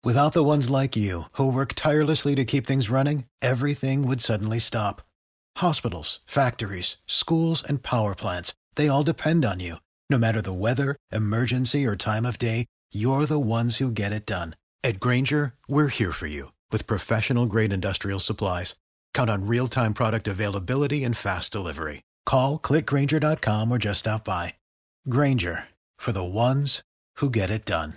Without the ones like you, who work tirelessly to keep things running, everything would suddenly stop. Hospitals, factories, schools, and power plants, they all depend on you. No matter the weather, emergency, or time of day, you're the ones who get it done. At Grainger, we're here for you with professional-grade industrial supplies. Count on real-time product availability and fast delivery. Call, clickgrainger.com, or just stop by. Grainger, for the ones who get it done.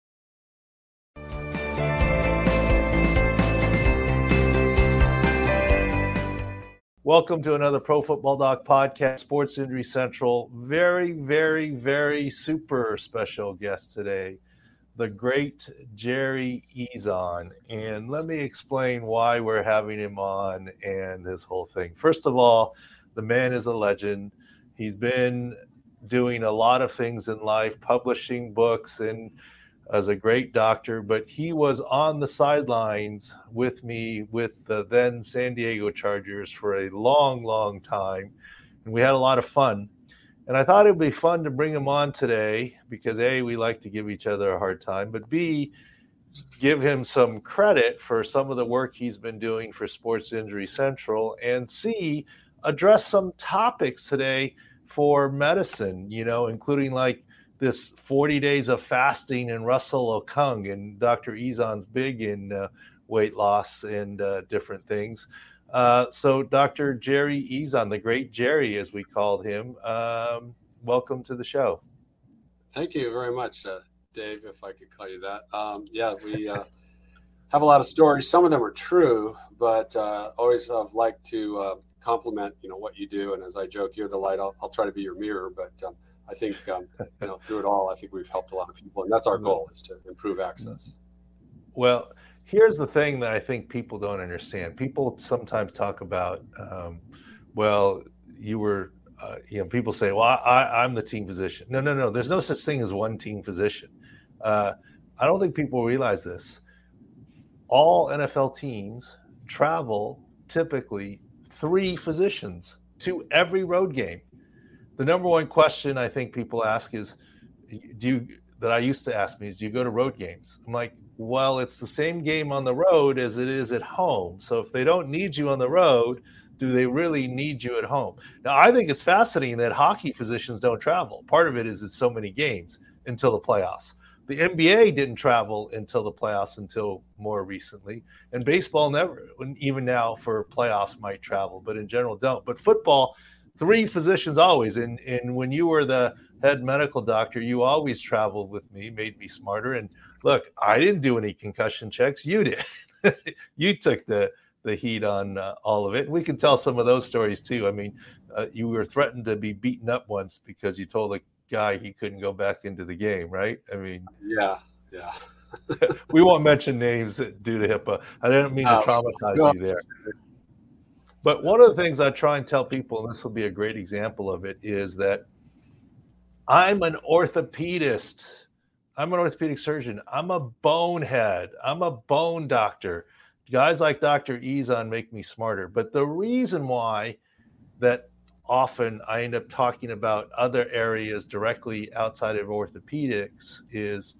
Welcome to another Pro Football Doc podcast, Sports Injury Central. Very, very, very super special guest today, the great Jerry Ezon. And let me explain why we're having him on and this whole thing. First of all, the man is a legend. He's been doing a lot of things in life, publishing books and as a great doctor, but he was on the sidelines with me with the then San Diego Chargers for a long, long time. And we had a lot of fun. And I thought it would be fun to bring him on today because A, we like to give each other a hard time, but B, give him some credit for some of the work he's been doing for Sports Injury Central, and C, address some topics today for medicine, including like this 40 days of fasting and Russell Okung, and Dr. Ezon's big in weight loss and different things. So Dr. Jerry Ezon, the great Jerry, as we called him, welcome to the show. Thank you very much, Dave, if I could call you that. We have a lot of stories. Some of them are true, but always like to compliment, what you do. And as I joke, you're the light. I'll try to be your mirror, but I think, through it all, I think we've helped a lot of people, and that's our goal, is to improve access. Well, here's the thing that I think people don't understand. People sometimes talk about, you were, people say, well, I'm the team physician. No. There's no such thing as one team physician. I don't think people realize this. All NFL teams travel typically 3 physicians to every road game. The number one question I think people ask is, do you go to road games? I'm like, well, it's the same game on the road as it is at home. So if they don't need you on the road, do they really need you at home? Now, I think it's fascinating that hockey physicians don't travel. Part of it is it's so many games until the playoffs. The NBA didn't travel until the playoffs until more recently. And baseball never, even now for playoffs, might travel, but in general don't. But football, 3 physicians always. And when you were the head medical doctor, you always traveled with me, made me smarter. And look, I didn't do any concussion checks. You did. You took the heat on all of it. And we can tell some of those stories too. I mean, you were threatened to be beaten up once because you told a guy he couldn't go back into the game, right? I mean, yeah. We won't mention names due to HIPAA. I didn't mean to traumatize you there. But one of the things I try and tell people, and this will be a great example of it, is that I'm an orthopedist. I'm an orthopedic surgeon. I'm a bonehead. I'm a bone doctor. Guys like Dr. Ezon make me smarter. But the reason why that often I end up talking about other areas directly outside of orthopedics is,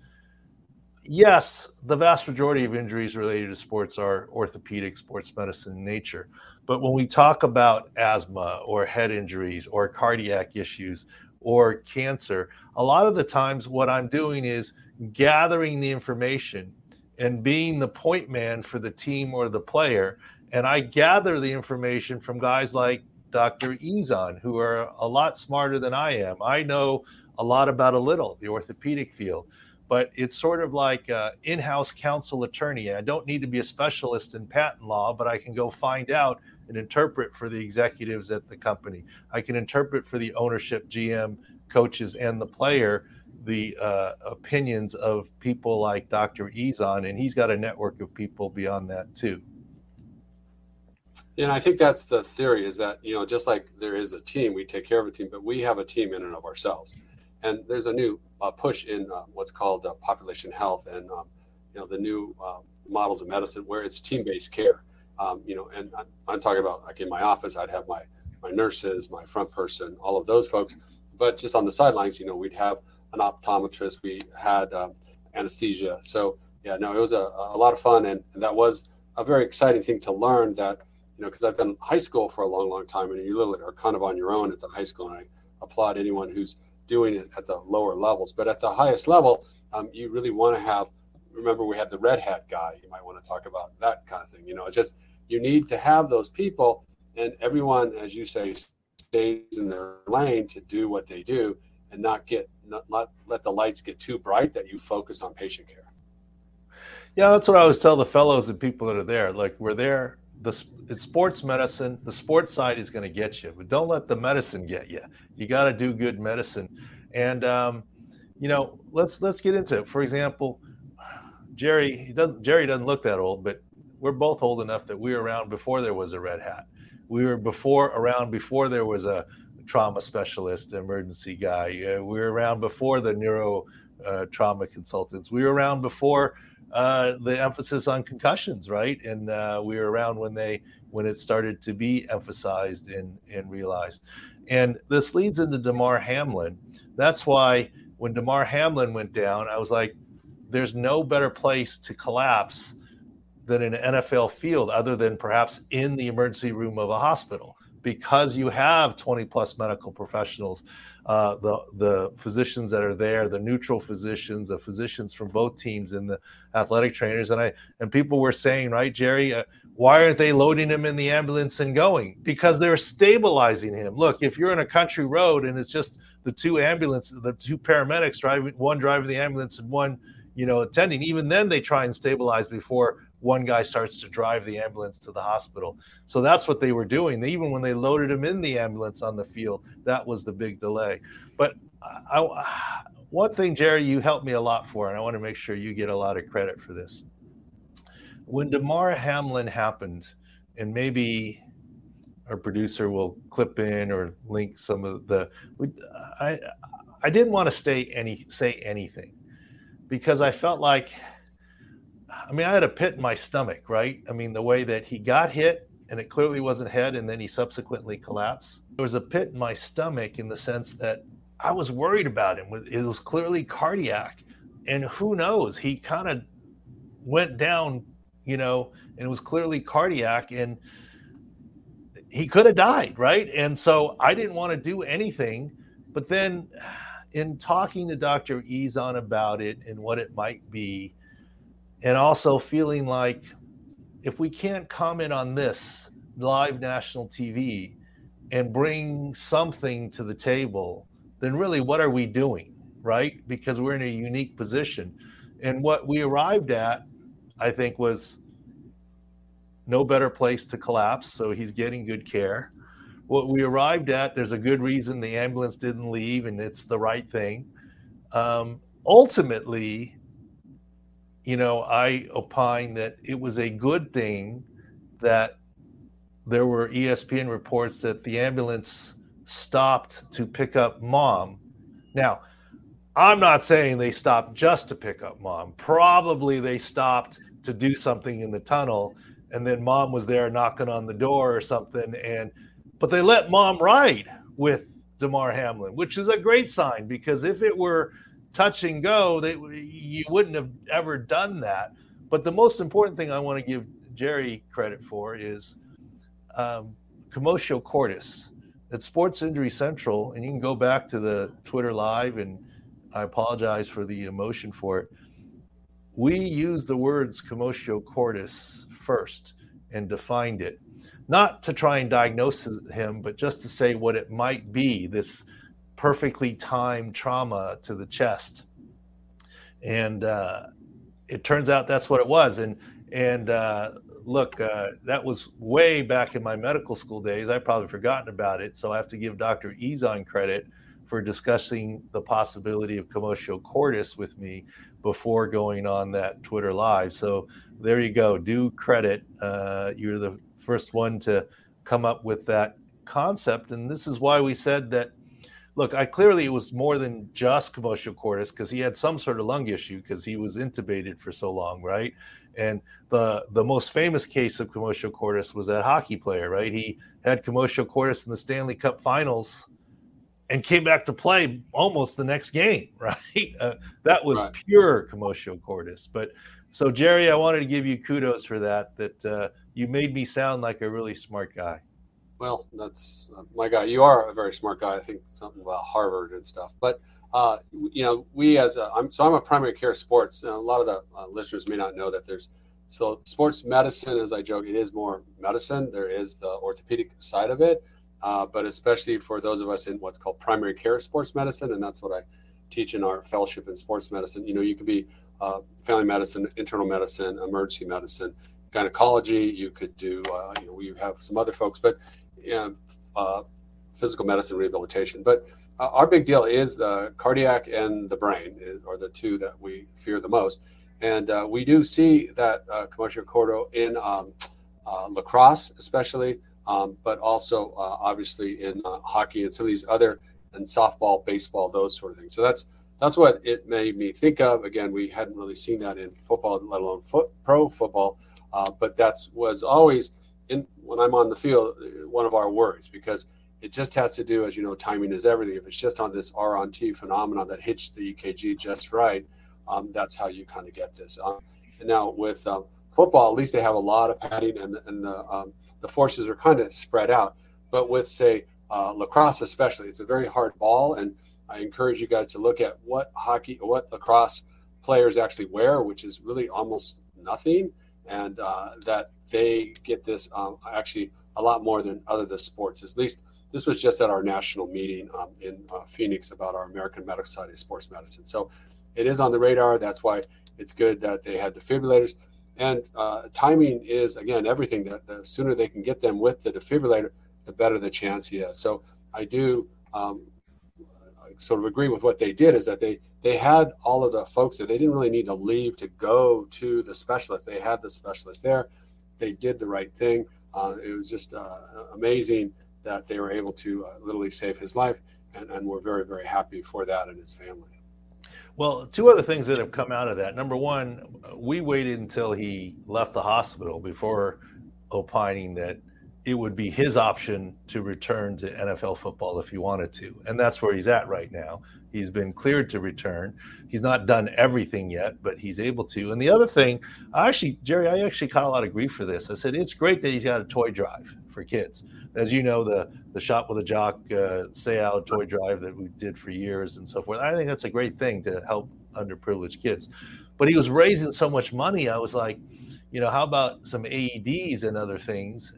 yes, the vast majority of injuries related to sports are orthopedic, sports medicine in nature. But when we talk about asthma or head injuries or cardiac issues or cancer, a lot of the times what I'm doing is gathering the information and being the point man for the team or the player. And I gather the information from guys like Dr. Ezon, who are a lot smarter than I am. I know a lot about the orthopedic field. But it's sort of like an in-house counsel attorney. I don't need to be a specialist in patent law, but I can go find out and interpret for the executives at the company. I can interpret for the ownership, GM, coaches, and the player the opinions of people like Dr. Ezon, and he's got a network of people beyond that too. And I think that's the theory, is that, just like there is a team, we take care of a team, but we have a team in and of ourselves. And there's a new push in what's called population health and, the new models of medicine where it's team-based care. And I'm talking about, like in my office, I'd have my nurses, my front person, all of those folks. But just on the sidelines, we'd have an optometrist, we had anesthesia. So Yeah, no, it was a lot of fun, and that was a very exciting thing to learn that, because I've been in high school for a long, long time, and you literally are kind of on your own at the high school, and I applaud anyone who's doing it at the lower levels. But at the highest level, you really want to have, remember we had the red hat guy, you might want to talk about that kind of thing. It's just, you need to have those people, and everyone, as you say, stays in their lane to do what they do, and not let the lights get too bright that you focus on patient care. Yeah, that's what I always tell the fellows and people that are there. Like, we're there. It's sports medicine. The sports side is going to get you, but don't let the medicine get you. You got to do good medicine. And let's get into it. For example, Jerry doesn't look that old, but we're both old enough that we were around before there was a red hat. We were around before there was a trauma specialist, emergency guy. We were around before the neuro trauma consultants. We were around before the emphasis on concussions, right? And we were around when it started to be emphasized and realized. And this leads into Damar Hamlin. That's why when Damar Hamlin went down, I was like, there's no better place to collapse than an NFL field, other than perhaps in the emergency room of a hospital, because you have 20 plus medical professionals, the physicians that are there, the neutral physicians, the physicians from both teams, and the athletic trainers. And people were saying, right, Jerry, why aren't they loading him in the ambulance and going? Because they're stabilizing him. Look, if you're in a country road and it's just the two paramedics driving, one driving the ambulance and one, attending, even then they try and stabilize before one guy starts to drive the ambulance to the hospital. So that's what they were doing. Even when they loaded him in the ambulance on the field, that was the big delay. But one thing, Jerry, you helped me a lot for, and I want to make sure you get a lot of credit for this. When Damar Hamlin happened, and maybe our producer will clip in or link some of I didn't want to say anything, because I felt like, I had a pit in my stomach, right? The way that he got hit, and it clearly wasn't head, and then he subsequently collapsed. There was a pit in my stomach in the sense that I was worried about him. It was clearly cardiac, and who knows? He kind of went down, and it was clearly cardiac, and he could have died, right? And so I didn't want to do anything. But then in talking to Dr. Ezon about it and what it might be, and also feeling like, if we can't comment on this live national TV and bring something to the table, then really what are we doing, right? Because we're in a unique position. And what we arrived at, I think, was no better place to collapse, so he's getting good care. What we arrived at, there's a good reason the ambulance didn't leave, and it's the right thing. Ultimately, I opine that it was a good thing that there were ESPN reports that the ambulance stopped to pick up Mom. Now, I'm not saying they stopped just to pick up Mom. Probably they stopped to do something in the tunnel, and then Mom was there knocking on the door or something. But they let Mom ride with Damar Hamlin, which is a great sign, because if it were touch and go, you wouldn't have ever done that. But the most important thing I want to give Jerry credit for is commotio cordis. At Sports Injury Central, and you can go back to the Twitter Live, and I apologize for the emotion for it. We used the words commotio cordis first and defined it, not to try and diagnose him, but just to say what it might be, this perfectly timed trauma to the chest. And it turns out that's what it was. And look, that was way back in my medical school days. I've probably forgotten about it. So I have to give Dr. Ezon credit for discussing the possibility of commotio cordis with me before going on that Twitter Live. So there you go. Due credit. You're the first one to come up with that concept. And this is why we said that, look, it was more than just commotio cordis, because he had some sort of lung issue because he was intubated for so long, right? And the most famous case of commotio cordis was that hockey player, right? He had commotio cordis in the Stanley Cup Finals and came back to play almost the next game, right? That was pure commotio cordis. But So, Jerry, I wanted to give you kudos for that you made me sound like a really smart guy. Well, that's my guy. You are a very smart guy. I think something about Harvard and stuff. But we I'm a primary care sports. A lot of the listeners may not know that so sports medicine, as I joke, it is more medicine. There is the orthopedic side of it, but especially for those of us in what's called primary care sports medicine, and that's what I teach in our fellowship in sports medicine. You could be family medicine, internal medicine, emergency medicine, gynecology. You could do, we have some other folks, but physical medicine, rehabilitation. But our big deal is the cardiac and the brain are the two that we fear the most. And we do see that commotion corto in lacrosse, especially, but also obviously in hockey and some of these other, and softball, baseball, those sort of things. So that's what it made me think of. Again, we hadn't really seen that in football, let alone pro football, but that was always, when I'm on the field, one of our worries, because it just has to do, as you know, timing is everything. If it's just on this R on T phenomenon that hits the EKG just right, that's how you kind of get this. And now with football, at least they have a lot of padding, and the forces are kind of spread out. But with, say, lacrosse especially, it's a very hard ball, and I encourage you guys to look at what lacrosse players actually wear, which is really almost nothing, and that they get this actually a lot more than other sports. At least this was just at our national meeting in Phoenix about our American Medical Society of Sports Medicine. So it is on the radar. That's why it's good that they had defibrillators. And timing is, again, everything. The sooner they can get them with the defibrillator, the better the chance he has. So I do sort of agree with what they did, is that they had all of the folks there. They didn't really need to leave to go to the specialist. They had the specialist there. They did the right thing. It was just amazing that they were able to literally save his life, and we're very, very happy for that and his family. Well, two other things that have come out of that. Number one, we waited until he left the hospital before opining that it would be his option to return to NFL football if he wanted to. And that's where he's at right now. He's been cleared to return. He's not done everything yet, but he's able to. And the other thing, Jerry, I actually caught a lot of grief for this. I said, it's great that he's got a toy drive for kids. As you know, the Shop with a Jock Say Out toy drive that we did for years and so forth. I think that's a great thing to help underprivileged kids. But he was raising so much money. I was like, how about some AEDs and other things?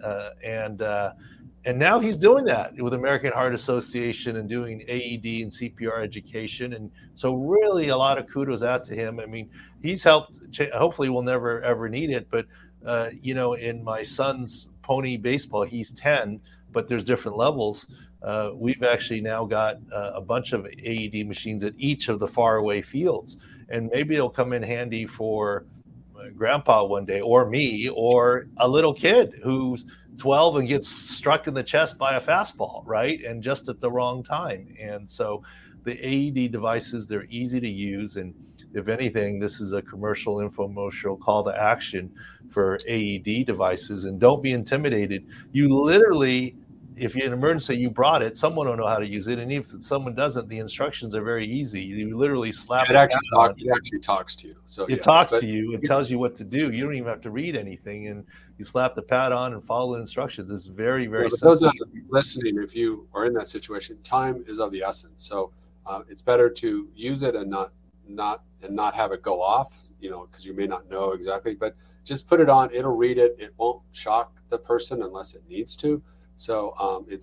And now he's doing that with American Heart Association and doing AED and CPR education. And so really a lot of kudos out to him. I mean, he's helped, hopefully we'll never, ever need it. But, in my son's pony baseball, he's 10, but there's different levels. We've actually now got a bunch of AED machines at each of the faraway fields. And maybe it'll come in handy for grandpa one day, or me, or a little kid who's 12 and gets struck in the chest by a fastball, right? And just at the wrong time. And so the AED devices, they're easy to use. And if anything, this is a commercial infomercial call to action for AED devices. And don't be intimidated. You literally, if you're in an emergency, you brought it, someone will know how to use it. And if someone doesn't, the instructions are very easy. You literally slap it. It actually talks to you. So it talks to you and tells you what to do. You don't even have to read anything. And you slap the pad on and follow the instructions. It's very, very simple. Those that are listening, if you are in that situation, time is of the essence. So it's better to use it and not have it go off, because you may not know exactly. But just put it on. It'll read it. It won't shock the person unless it needs to. So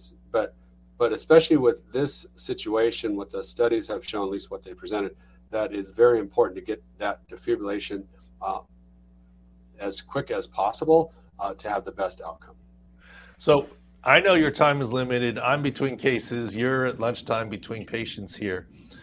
but especially with this situation, what the studies have shown, at least what they presented, that is very important to get that defibrillation as quick as possible to have the best outcome. So I know your time is limited. I'm between cases. You're at lunchtime between patients here.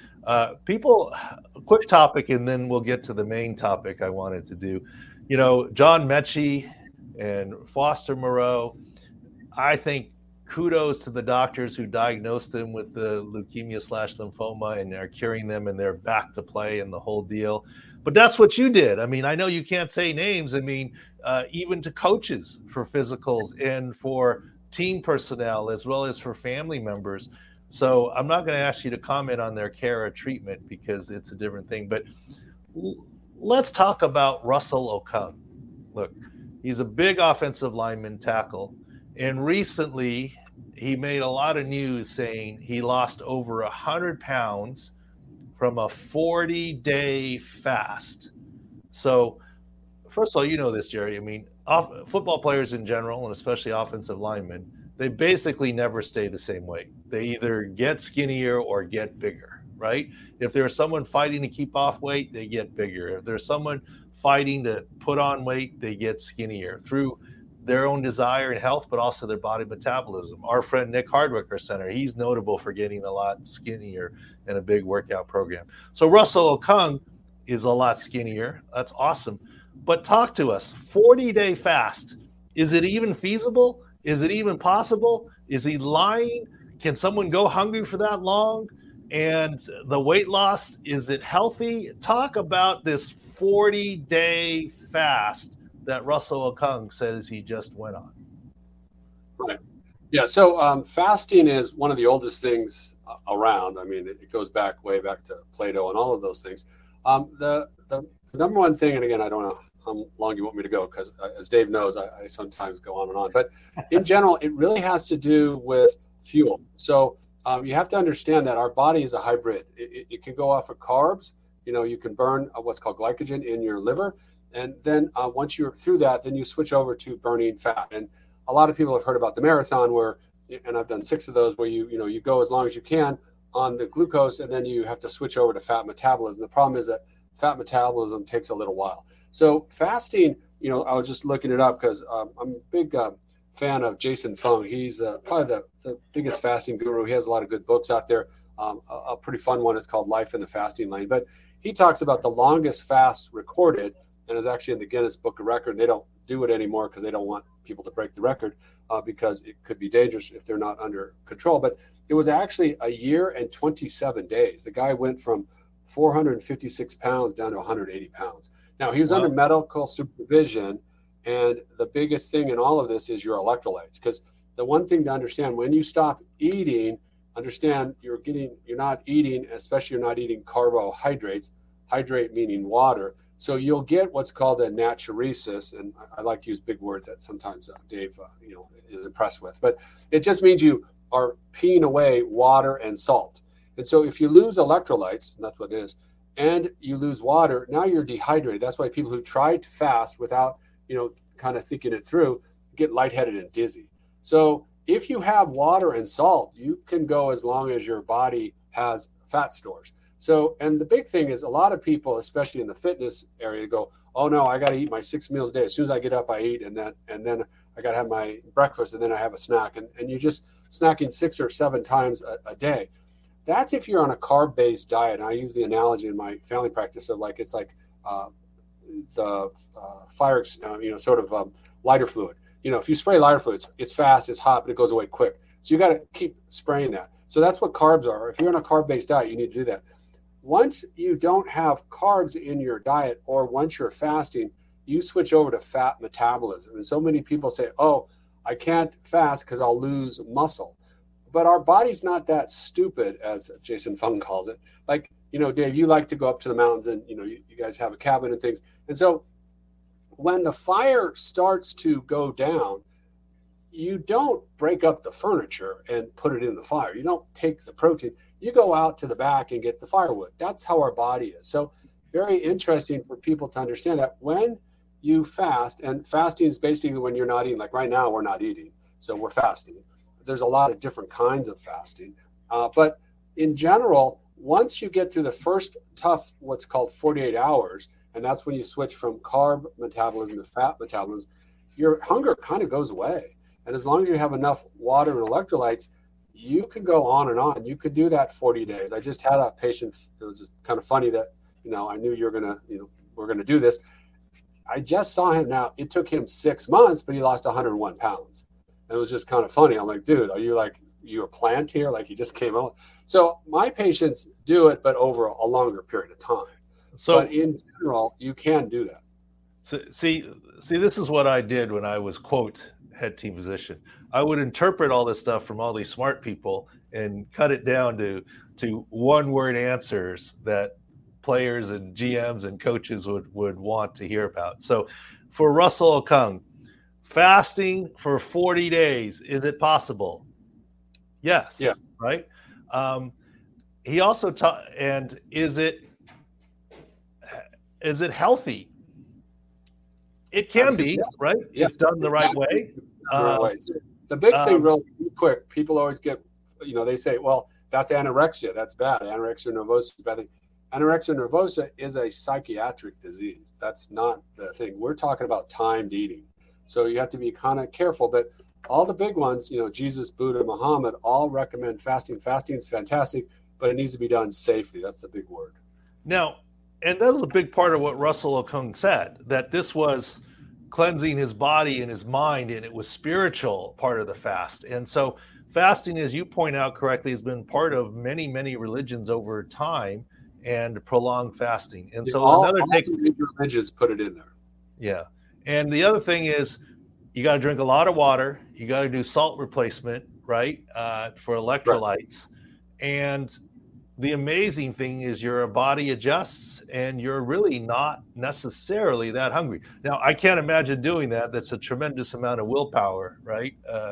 Quick topic, and then we'll get to the main topic I wanted to do. John Mechie and Foster Moreau, I think kudos to the doctors who diagnosed them with the leukemia/lymphoma and are curing them, and they're back to play and the whole deal. But that's what you did. I mean, I know you can't say names. I mean, even to coaches for physicals and for team personnel, as well as for family members. So I'm not going to ask you to comment on their care or treatment because it's a different thing. But let's talk about Russell Okung. Look, he's a big offensive lineman tackle, and recently he made a lot of news saying he lost over 100 pounds from a 40-day fast. So, first of all, you know this, Jerry. I mean, football players in general, and especially offensive linemen, they basically never stay the same weight. They either get skinnier or get bigger, right? If there's someone fighting to keep off weight, they get bigger. If there's someone fighting to put on weight, they get skinnier through their own desire and health, but also their body metabolism. Our friend Nick Hardwick, our center, he's notable for getting a lot skinnier in a big workout program. So Russell Okung is a lot skinnier. That's awesome. But talk to us. 40-day fast. Is it even feasible? Is it even possible? Is he lying? Can someone go hungry for that long? And the weight loss, is it healthy? Talk about this 40-day fast that Russell Okung says he just went on. Right. Yeah. So fasting is one of the oldest things around. I mean, it goes way back to Plato and all of those things. The number one thing, and again, I don't know how long you want me to go, because as Dave knows, I sometimes go on and on. But in general, it really has to do with fuel. So you have to understand that our body is a hybrid. It can go off of carbs. You can burn what's called glycogen in your liver. And then once you're through that, then you switch over to burning fat. And a lot of people have heard about the marathon and I've done 6 of those, where you go as long as you can on the glucose, and then you have to switch over to fat metabolism. The problem is that fat metabolism takes a little while. So fasting, I was just looking it up because I'm a big fan of Jason Fung. He's probably the biggest fasting guru. He has a lot of good books out there. A pretty fun one is called Life in the Fasting Lane. But he talks about the longest fast recorded, and is actually in the Guinness Book of Record. They don't do it anymore because they don't want people to break the record because it could be dangerous if they're not under control. But it was actually 1 year and 27 days. The guy went from 456 pounds down to 180 pounds. Now, he was under medical supervision, and the biggest thing in all of this is your electrolytes. Because the one thing to understand, when you stop eating, understand you're not eating, especially you're not eating carbohydrates, hydrate meaning water. So you'll get what's called a natriuresis, and I like to use big words that sometimes Dave is impressed with. But it just means you are peeing away water and salt. And so if you lose electrolytes, and that's what it is, and you lose water, now you're dehydrated. That's why people who try to fast without, kind of thinking it through, get lightheaded and dizzy. So if you have water and salt, you can go as long as your body has fat stores. So, and the big thing is a lot of people, especially in the fitness area, go, oh no, I got to eat my 6 meals a day. As soon as I get up, I eat, and then I got to have my breakfast, and then I have a snack, and you're just snacking 6 or 7 times a day. That's if you're on a carb-based diet. And I use the analogy in my family practice of it's like the fire, sort of lighter fluid. If you spray lighter fluid, it's fast, it's hot, but it goes away quick. So you got to keep spraying that. So that's what carbs are. If you're on a carb-based diet, you need to do that. Once you don't have carbs in your diet, or once you're fasting, you switch over to fat metabolism. And so many people say, oh, I can't fast because I'll lose muscle. But our body's not that stupid, as Jason Fung calls it. Like, Dave, you like to go up to the mountains, and, you guys have a cabin and things. And so when the fire starts to go down, you don't break up the furniture and put it in the fire. You don't take the protein. You go out to the back and get the firewood. That's how our body is. So very interesting for people to understand that when you fast, and fasting is basically when you're not eating. Like right now, we're not eating, so we're fasting. There's a lot of different kinds of fasting. But in general, once you get through the first tough, what's called 48 hours, and that's when you switch from carb metabolism to fat metabolism, your hunger kind of goes away. And as long as you have enough water and electrolytes, you can go on and on. You could do that 40 days. I just had a patient. It was just kind of funny that, I knew we're going to do this. I just saw him now. It took him 6 months, but he lost 101 pounds. And it was just kind of funny. I'm like, dude, are you a plant here? Like, you just came out. So my patients do it, but over a longer period of time. So, but in general, you can do that. So, see, this is what I did when I was, quote, head team physician. I would interpret all this stuff from all these smart people and cut it down to one word answers that players and GMs and coaches would want to hear about. So for Russell Okung, fasting for 40 days, is it possible? Yes. Yeah. Right. He also and is it healthy? It can be, right? Yeah. If done the right way. So the big thing, real quick, people always get, they say, well, that's anorexia. That's bad. Anorexia nervosa is a bad thing. Anorexia nervosa is a psychiatric disease. That's not the thing. We're talking about timed eating. So you have to be kind of careful. But all the big ones, Jesus, Buddha, Muhammad, all recommend fasting. Fasting is fantastic, but it needs to be done safely. That's the big word. Now, and that was a big part of what Russell Okung said, that this was cleansing his body and his mind, and it was spiritual part of the fast. And so fasting, as you point out correctly, has been part of many, many religions over time, and prolonged fasting. And so all major religions put it in there. Yeah. And the other thing is you got to drink a lot of water. You got to do salt replacement, right, for electrolytes. Right. And the amazing thing is your body adjusts and you're really not necessarily that hungry. Now, I can't imagine doing that. That's a tremendous amount of willpower, right?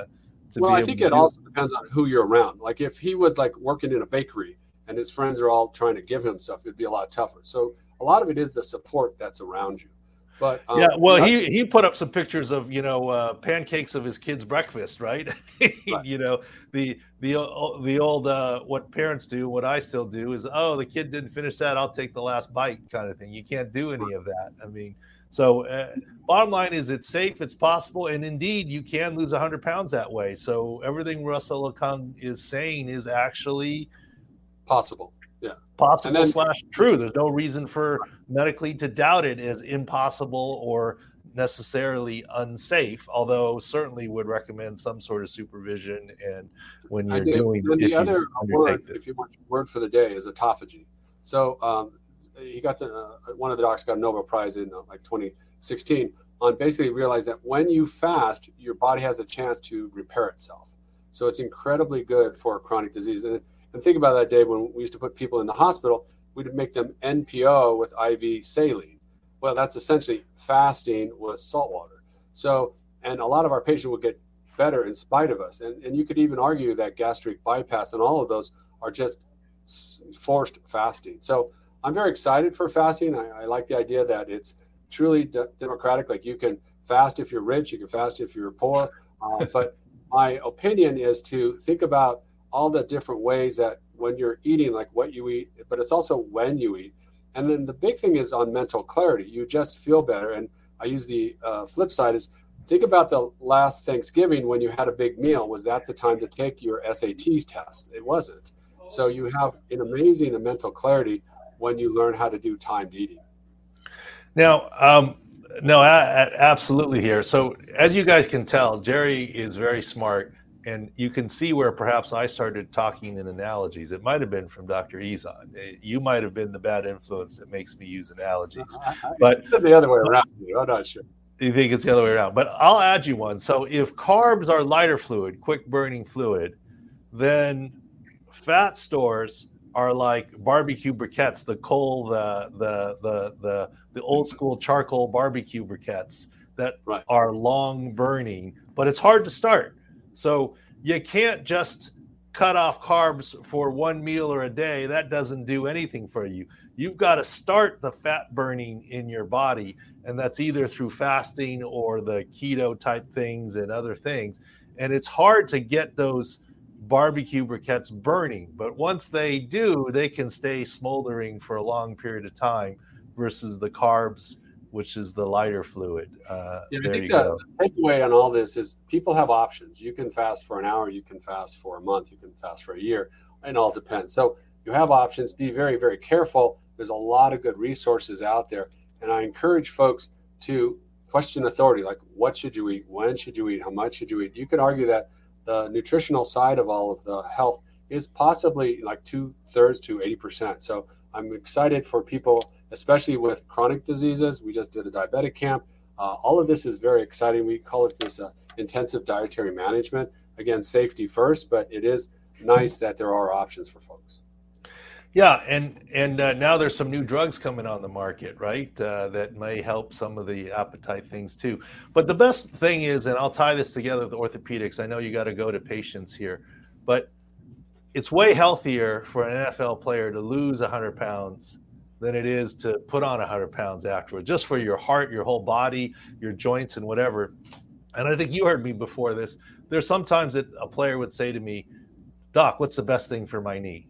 I think it also depends on who you're around. Like if he was like working in a bakery and his friends are all trying to give him stuff, it'd be a lot tougher. So a lot of it is the support that's around you. But he put up some pictures of pancakes of his kid's breakfast, right? Right. The old what parents do, what I still do is, oh, the kid didn't finish that, I'll take the last bite kind of thing. You can't do any of that. I mean, so bottom line is it's safe, it's possible, and indeed you can lose 100 pounds that way. So everything Russell Okung is saying is actually possible. Possible / true. There's no reason for medically to doubt it as impossible or necessarily unsafe, although certainly would recommend some sort of supervision. And when you're doing the other word, if you want word for the day, is autophagy. So he got one of the docs got a Nobel Prize in like 2016 on basically realized that when you fast, your body has a chance to repair itself. So it's incredibly good for chronic disease. And think about that, Dave, when we used to put people in the hospital, we'd make them NPO with IV saline. Well, that's essentially fasting with salt water. So, and a lot of our patients would get better in spite of us. And you could even argue that gastric bypass and all of those are just forced fasting. So I'm very excited for fasting. I like the idea that it's truly democratic. Like you can fast if you're rich, you can fast if you're poor. But my opinion is to think about all the different ways that when you're eating, like what you eat, but it's also when you eat. And then the big thing is on mental clarity. You just feel better. And I use the flip side is think about the last Thanksgiving when you had a big meal. Was that the time to take your SATs test? It wasn't. So you have an amazing mental clarity when you learn how to do timed eating. Now, absolutely here. So as you guys can tell, Jerry is very smart. And you can see where perhaps I started talking in analogies. It might have been from Dr. Ezon. You might have been the bad influence that makes me use analogies. But the other way around, I'm not sure. You think it's the other way around. But I'll add you one. So if carbs are lighter fluid, quick burning fluid, then fat stores are like barbecue briquettes, the coal, the old school charcoal barbecue briquettes that are long burning, but it's hard to start. So you can't just cut off carbs for one meal or a day. That doesn't do anything for you. You've got to start the fat burning in your body, and that's either through fasting or the keto type things and other things. And it's hard to get those barbecue briquettes burning, but once they do, they can stay smoldering for a long period of time versus the carbs, which is the lighter fluid. I think the takeaway on all this is people have options. You can fast for an hour, you can fast for a month, you can fast for a year, it all depends. So you have options. Be very, very careful. There's a lot of good resources out there. And I encourage folks to question authority, like what should you eat? When should you eat? How much should you eat? You could argue that the nutritional side of all of the health is possibly like 2/3 to 80%. So I'm excited for people, especially with chronic diseases. We just did a diabetic camp. All of this is very exciting. We call it this intensive dietary management. Again, safety first, but it is nice that there are options for folks. Yeah, and now there's some new drugs coming on the market, right? That may help some of the appetite things too. But the best thing is, and I'll tie this together with orthopedics. I know you got to go to patients here, but it's way healthier for an NFL player to lose 100 pounds than it is to put on 100 pounds afterward, just for your heart, your whole body, your joints, and whatever. And I think you heard me before this. There's sometimes that a player would say to me, "Doc, what's the best thing for my knee?"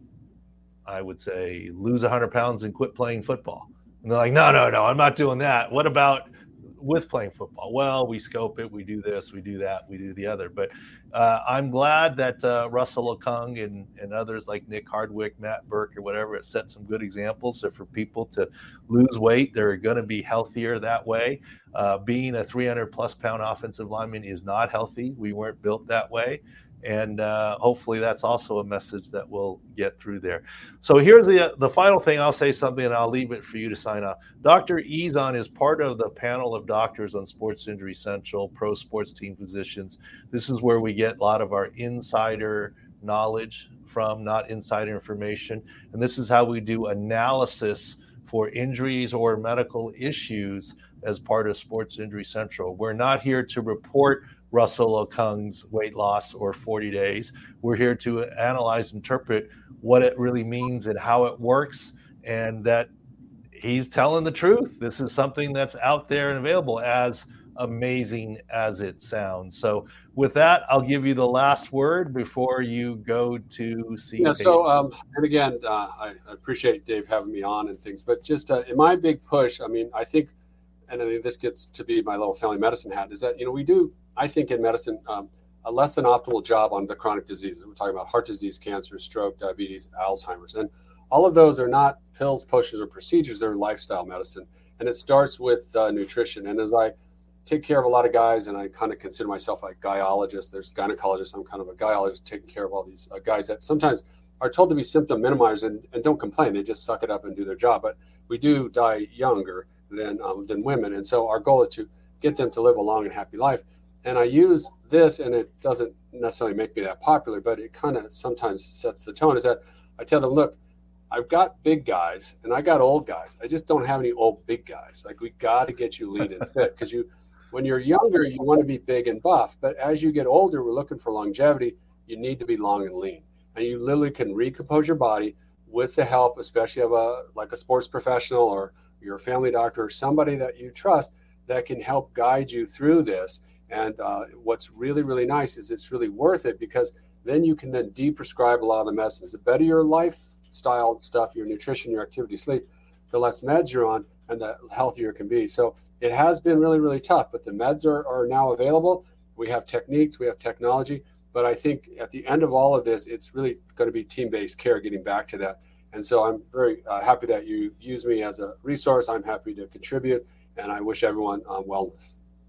I would say, lose 100 pounds and quit playing football. And they're like, no, I'm not doing that. What about with playing football? Well, we scope it. We do this, we do that, we do the other. But I'm glad that Russell Okung and others like Nick Hardwick, Matt Burke, or whatever, have set some good examples. So for people to lose weight, they're going to be healthier that way. Being a 300-plus pound offensive lineman is not healthy. We weren't built that way. And hopefully that's also a message that we'll get through there. So here's the final thing. I'll say something and I'll leave it for you to sign off. Dr. Ezon is part of the panel of doctors on Sports Injury Central, pro sports team physicians. This is where we get a lot of our insider knowledge from, not insider information. And this is how we do analysis for injuries or medical issues as part of Sports Injury Central. We're not here to report Russell Okung's weight loss or 40 days. We're here to analyze, interpret what it really means and how it works, and that he's telling the truth. This is something that's out there and available, as amazing as it sounds. So with that, I'll give you the last word before you go to see. Yeah, so, and again, I appreciate Dave having me on and things, but just in my big push, I mean, I think, and I mean, this gets to be my little family medicine hat, is that, we do, I think in medicine, a less than optimal job on the chronic diseases. We're talking about heart disease, cancer, stroke, diabetes, Alzheimer's. And all of those are not pills, potions, or procedures. They're lifestyle medicine. And it starts with nutrition. And as I take care of a lot of guys, and I kind of consider myself a guyologist, there's gynecologists, I'm kind of a guyologist taking care of all these guys that sometimes are told to be symptom minimizers and don't complain. They just suck it up and do their job. But we do die younger than women. And so our goal is to get them to live a long and happy life. And I use this, and it doesn't necessarily make me that popular, but it kind of sometimes sets the tone, is that I tell them, look, I've got big guys and I got old guys. I just don't have any old big guys. Like, we got to get you lean and fit, because when you're younger, you want to be big and buff. But as you get older, we're looking for longevity. You need to be long and lean. And you literally can recompose your body with the help, especially of a sports professional or your family doctor or somebody that you trust that can help guide you through this. And what's really, really nice is it's really worth it, because then you can then de-prescribe a lot of the medicines. The better your lifestyle stuff, your nutrition, your activity, sleep, the less meds you're on and the healthier it can be. So it has been really, really tough, but the meds are now available. We have techniques, we have technology, but I think at the end of all of this, it's really going to be team-based care, getting back to that. And so I'm very happy that you use me as a resource. I'm happy to contribute, and I wish everyone wellness.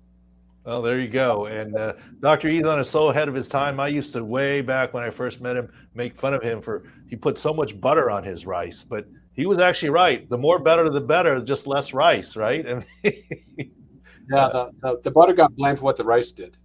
Well, there you go. And Dr. Ezon is so ahead of his time. I used to, way back when I first met him, make fun of him for he put so much butter on his rice. But he was actually right. The more butter, the better, just less rice, right? I mean, yeah, the butter got blamed for what the rice did.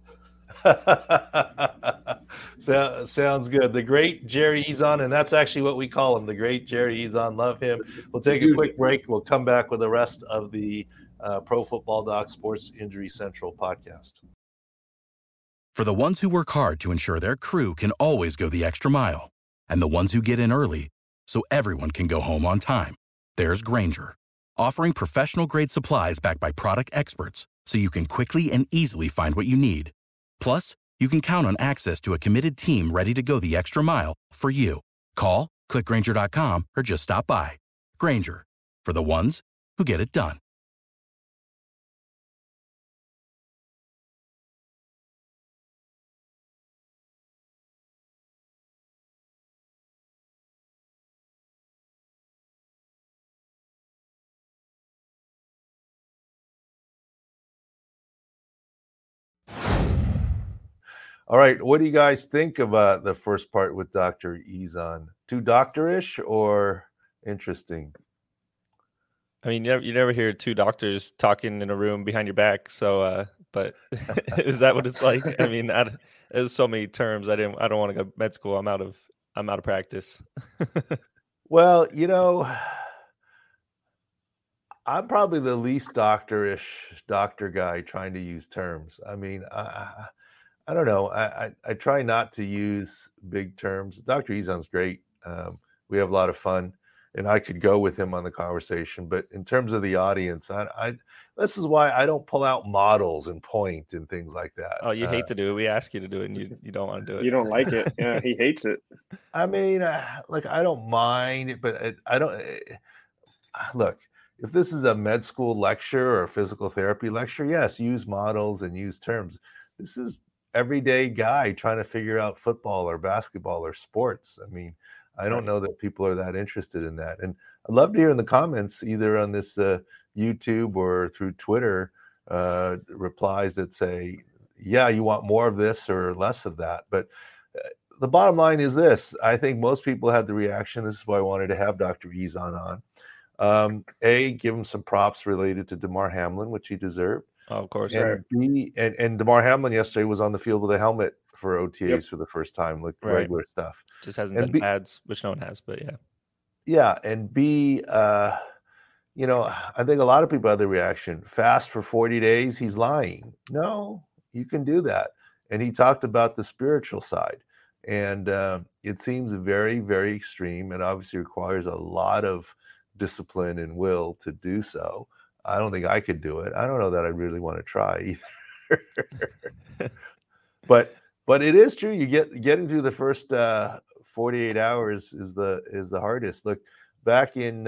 Sounds good. The great Jerry Ezon, and that's actually what we call him, the great Jerry Ezon. Love him. We'll take a quick break. We'll come back with the rest of the Pro Football Doc Sports Injury Central podcast. For the ones who work hard to ensure their crew can always go the extra mile, and the ones who get in early so everyone can go home on time, there's Grainger, offering professional-grade supplies backed by product experts so you can quickly and easily find what you need. Plus, you can count on access to a committed team ready to go the extra mile for you. Call, click Grainger.com, or just stop by. Grainger, for the ones who get it done. All right, what do you guys think about the first part with Dr. Ezon? Too doctorish or interesting? I mean, you never hear two doctors talking in a room behind your back. So, but is that what it's like? I mean, there's so many terms. I don't want to go med school. I'm out of practice. Well, I'm probably the least doctorish doctor guy trying to use terms. I mean, I don't know. I try not to use big terms. Dr. Ezon's great. We have a lot of fun, and I could go with him on the conversation. But in terms of the audience, I this is why I don't pull out models and point and things like that. Oh, you hate to do it. We ask you to do it, and you don't want to do it. You don't like it. Yeah, he hates it. I mean, like, I don't mind, but I don't look. If this is a med school lecture or a physical therapy lecture, yes, use models and use terms. This is everyday guy trying to figure out football or basketball or sports. I mean, I don't know that people are that interested in that. And I'd love to hear in the comments, either on this YouTube or through Twitter, replies that say, yeah, you want more of this or less of that. But the bottom line is this. I think most people had the reaction. This is why I wanted to have Dr. Ezon on. Give him some props related to Damar Hamlin, which he deserved. Oh, of course. And B, and Damar Hamlin yesterday was on the field with a helmet for OTAs for the first time, like regular stuff. Just hasn't done pads, which no one has, but yeah. Yeah, and B, I think a lot of people had the reaction, fast for 40 days, he's lying. No, you can do that. And he talked about the spiritual side. And it seems very, very extreme and obviously requires a lot of discipline and will to do so. I don't think I could do it. I don't know that I really want to try either. but it is true. You getting through the first 48 hours is the hardest. Look, back in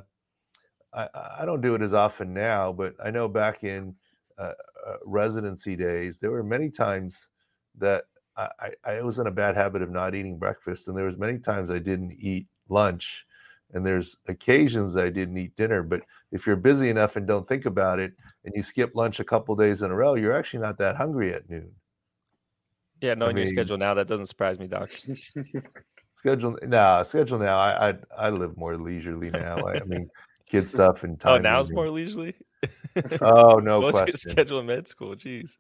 I don't do it as often now, but I know back in residency days, there were many times that I was in a bad habit of not eating breakfast, and there was many times I didn't eat lunch. And there's occasions I didn't eat dinner, but if you're busy enough and don't think about it, and you skip lunch a couple days in a row, you're actually not that hungry at noon. Yeah, knowing your schedule now, that doesn't surprise me, Doc. Schedule now. I live more leisurely now. I mean, kid stuff and time. Oh, now it's more leisurely. Oh, no What's question. your schedule in med school? Jeez.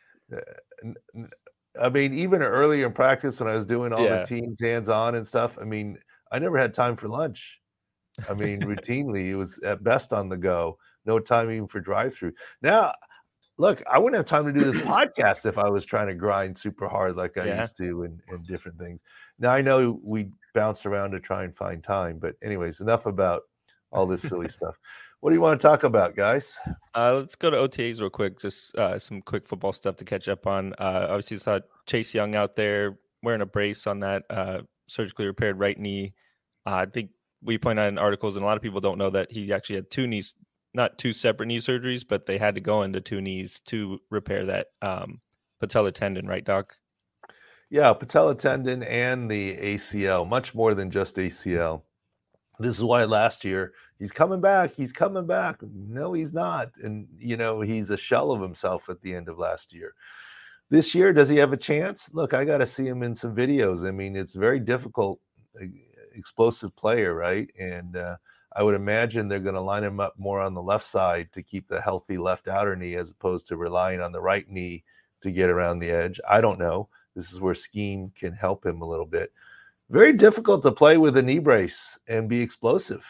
I mean, even earlier in practice when I was doing all the teams hands-on and stuff, I mean, I never had time for lunch. I mean, routinely, it was at best on the go. No time even for drive-through. Now, look, I wouldn't have time to do this podcast if I was trying to grind super hard like I used to and different things. Now, I know we bounce around to try and find time. But anyways, enough about all this silly stuff. What do you want to talk about, guys? Let's go to OTAs real quick. Just some quick football stuff to catch up on. Obviously, you saw Chase Young out there wearing a brace on that surgically repaired right knee. I think we point out in articles, and a lot of people don't know that he actually had two knees, not two separate knee surgeries, but they had to go into two knees to repair that patellar tendon, right, Doc? Yeah, patella tendon and the ACL, much more than just ACL. This is why last year he's coming back. No, he's not. And, he's a shell of himself at the end of last year. This year, does he have a chance? Look, I got to see him in some videos. I mean, it's very difficult, explosive player, right? And I would imagine they're going to line him up more on the left side to keep the healthy left outer knee as opposed to relying on the right knee to get around the edge. I don't know. This is where scheme can help him a little bit. Very difficult to play with a knee brace and be explosive.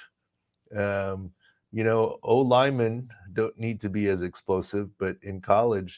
O-linemen don't need to be as explosive, but in college,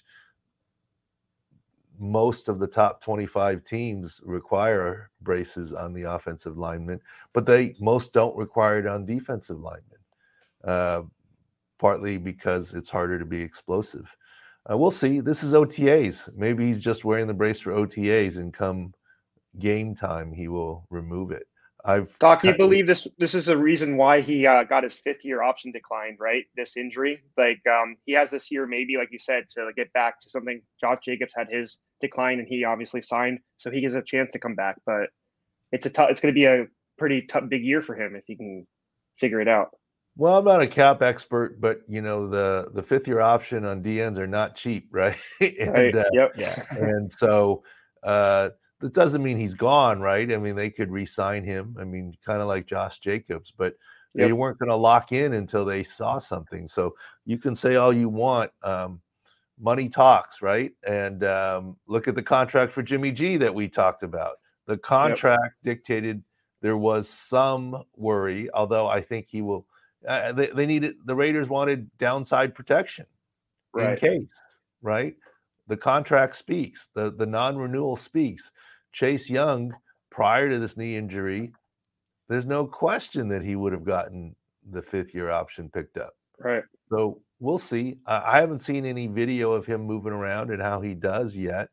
most of the top 25 teams require braces on the offensive linemen, but most don't require it on defensive linemen, partly because it's harder to be explosive. We'll see. This is OTAs. Maybe he's just wearing the brace for OTAs, and come game time, he will remove it. Doc, you believe this is a reason why he got his fifth-year option declined, right? This injury, he has this year, maybe like you said, to get back to something. Josh Jacobs had his decline, and he obviously signed, so he gets a chance to come back. But it's going to be a pretty tough, big year for him if he can figure it out. Well, I'm not a cap expert, but the fifth-year option on DNs are not cheap, right? And so. That doesn't mean he's gone, right? I mean, they could re-sign him. I mean, kind of like Josh Jacobs, but they weren't going to lock in until they saw something. So you can say all you want. Money talks, right? And look at the contract for Jimmy G that we talked about. The contract dictated there was some worry, although I think he will. The Raiders wanted downside protection in case, right? The contract speaks, the non-renewal speaks. Chase Young, prior to this knee injury, there's no question that he would have gotten the 5th-year option picked up. Right. So we'll see. I haven't seen any video of him moving around and how he does yet.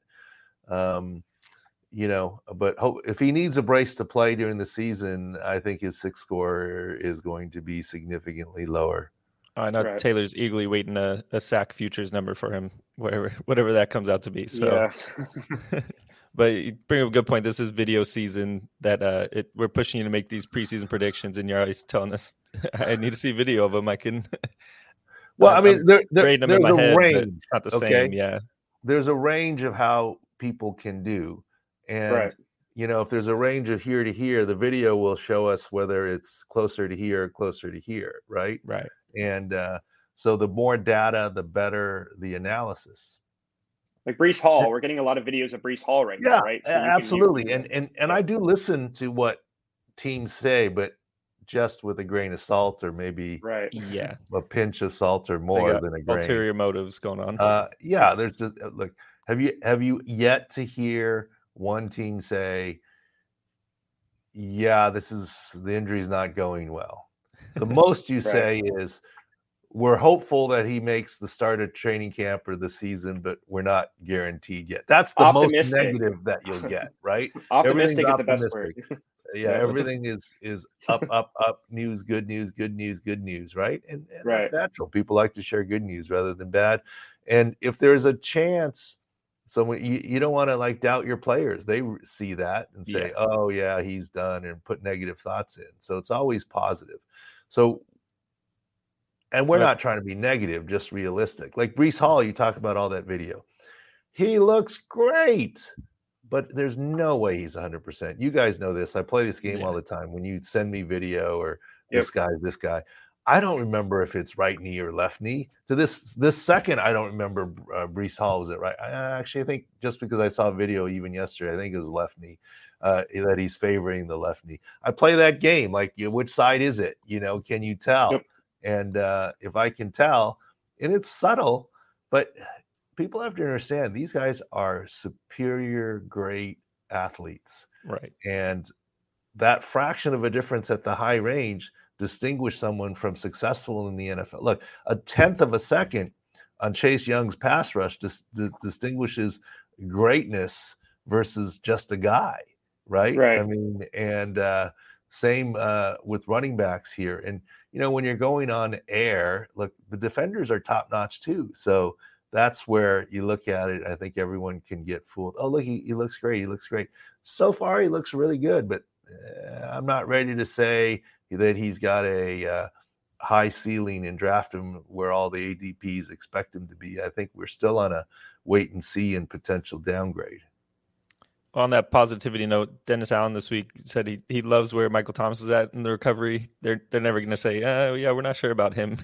But if he needs a brace to play during the season, I think his 6 score is going to be significantly lower. I know Taylor's eagerly waiting a sack futures number for him, whatever that comes out to be. So, but you bring up a good point. This is video season that we're pushing you to make these preseason predictions, and you're always telling us I need to see video of them. I can. Well, I mean, there's a range. Not the same. Yeah. There's a range of how people can do. And, if there's a range of here to here, the video will show us whether it's closer to here or closer to here. Right. Right. And so the more data, the better the analysis. Like Breece Hall, we're getting a lot of videos of Breece Hall right now, right? So absolutely. And I do listen to what teams say, but just with a grain of salt, or maybe a pinch of salt or more than a grain. Ulterior motives going on. There's just look. Have you yet to hear one team say, "Yeah, the injury's not going well"? The most you say is, "We're hopeful that he makes the start of training camp or the season, but we're not guaranteed yet." That's the most negative that you'll get, right? Optimistic is the best word. Everything is up, news, good news, good news, good news, right? And that's natural. People like to share good news rather than bad. And if there's a chance, someone you don't want to doubt your players. They see that and say, "Oh yeah, he's done," and put negative thoughts in. So it's always positive. So, and we're not trying to be negative, just realistic. Like Breece Hall, you talk about all that video. He looks great, but there's no way he's 100%. You guys know this. I play this game all the time. When you send me video or this guy, I don't remember if it's right knee or left knee. To this second, I don't remember Breece Hall was it right. I think just because I saw a video even yesterday, I think it was left knee. That he's favoring the left knee. I play that game which side is it? Can you tell? Yep. And if I can tell, and it's subtle, but people have to understand these guys are superior, great athletes, right? And that fraction of a difference at the high range distinguish someone from successful in the NFL. Look, a 1/10 of a second on Chase Young's pass rush distinguishes greatness versus just a guy. Right. I mean, and same with running backs here. And, when you're going on air, look, the defenders are top notch too. So that's where you look at it. I think everyone can get fooled. Oh, look, he looks great. He looks great. So far, he looks really good, but I'm not ready to say that he's got a high ceiling and draft him where all the ADPs expect him to be. I think we're still on a wait and see and potential downgrade. On that positivity note, Dennis Allen this week said he loves where Michael Thomas is at in the recovery. They're never going to say, we're not sure about him.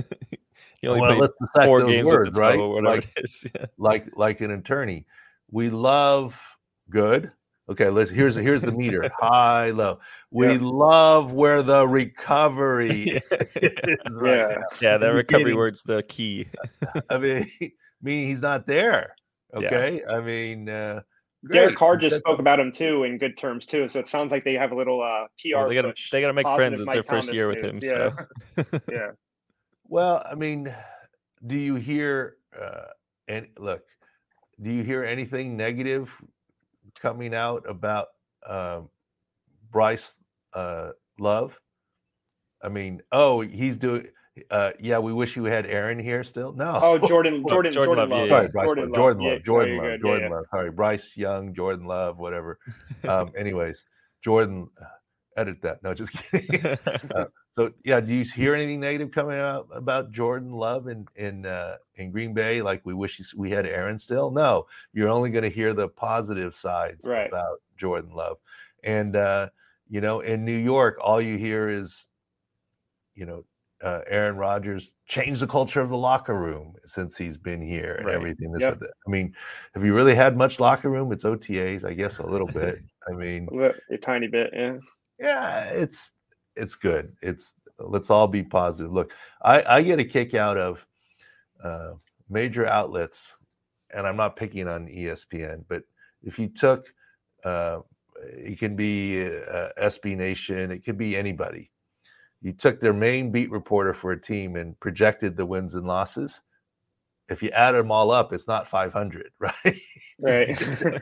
He only played 4 games with the toe, or whatever it is. Yeah. Like an attorney. We love good. Okay, here's the meter. High, low. We love where the recovery is right now. Yeah, that recovery word's the key. I mean, meaning he's not there. Okay. Yeah. I mean, Derek Carr just spoke about him too in good terms too. So it sounds like they have a little PR. They got to make friends. It's their first year with him. Yeah. So. Yeah. Well, I mean, do you hear? Do you hear anything negative coming out about Bryce Love? I mean, he's doing. We wish you had Aaron here still. No. Oh, Jordan Love. Sorry, Jordan Love. Sorry, Bryce Young, Jordan Love, whatever. Anyways, Jordan, edit that. No, just kidding. Do you hear anything negative coming out about Jordan Love in Green Bay? Like we wish we had Aaron still? No, you're only going to hear the positive sides about Jordan Love. And in New York, all you hear is, Aaron Rodgers changed the culture of the locker room since he's been here and everything. I mean, have you really had much locker room? It's OTAs, I guess, a little bit. I mean, a tiny bit, yeah. Yeah, it's good. Let's all be positive. Look, I get a kick out of major outlets, and I'm not picking on ESPN, but if you took, it can be SB Nation, it could be anybody. You took their main beat reporter for a team and projected the wins and losses. If you add them all up, it's not 500, right? Right.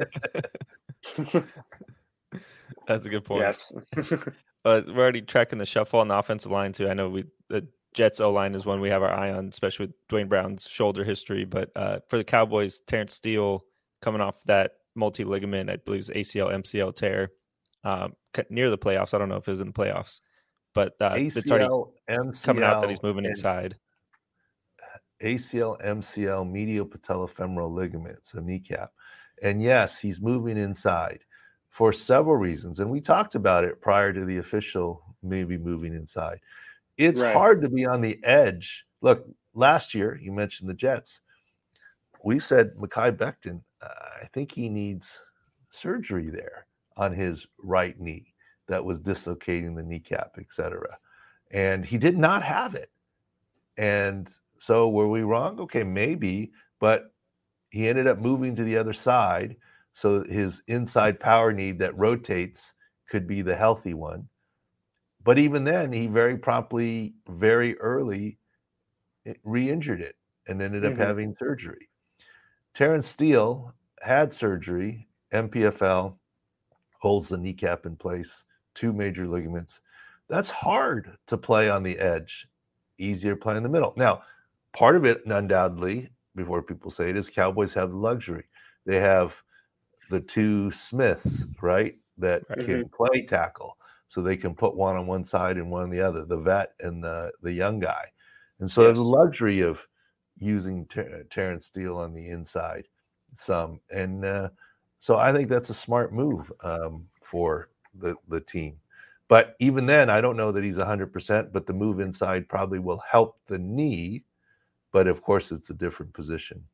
That's a good point. Yes. We're already tracking the shuffle on the offensive line too. I know the Jets O-line is one we have our eye on, especially with Dwayne Brown's shoulder history. But for the Cowboys, Terrence Steele coming off that multi-ligament, I believe it's ACL, MCL tear near the playoffs. I don't know if it was in the playoffs, but it's already MCL, coming out that he's moving inside. ACL, MCL, medial patellofemoral ligament, so kneecap. And yes, he's moving inside for several reasons. And we talked about it prior to the official maybe moving inside. It's hard to be on the edge. Look, last year, you mentioned the Jets. We said Mekhi Becton, I think he needs surgery there on his right knee that was dislocating the kneecap, etc. And he did not have it. And so were we wrong? Okay, maybe, but he ended up moving to the other side. So his inside power need that rotates could be the healthy one. But even then, he very promptly, very early, re-injured it and ended up having surgery. Terrence Steele had surgery, MPFL, holds the kneecap in place, 2 major ligaments. That's hard to play on the edge, easier to play in the middle. Now, part of it, undoubtedly, before people say it, is Cowboys have the luxury. They have the 2 Smiths, right, that can play tackle. So they can put one on one side and one on the other, the vet and the young guy. And so there's a luxury of using Terrence Steele on the inside some. And so I think that's a smart move for the team. But even then, I don't know that he's 100%, but the move inside probably will help the knee. But of course, it's a different position.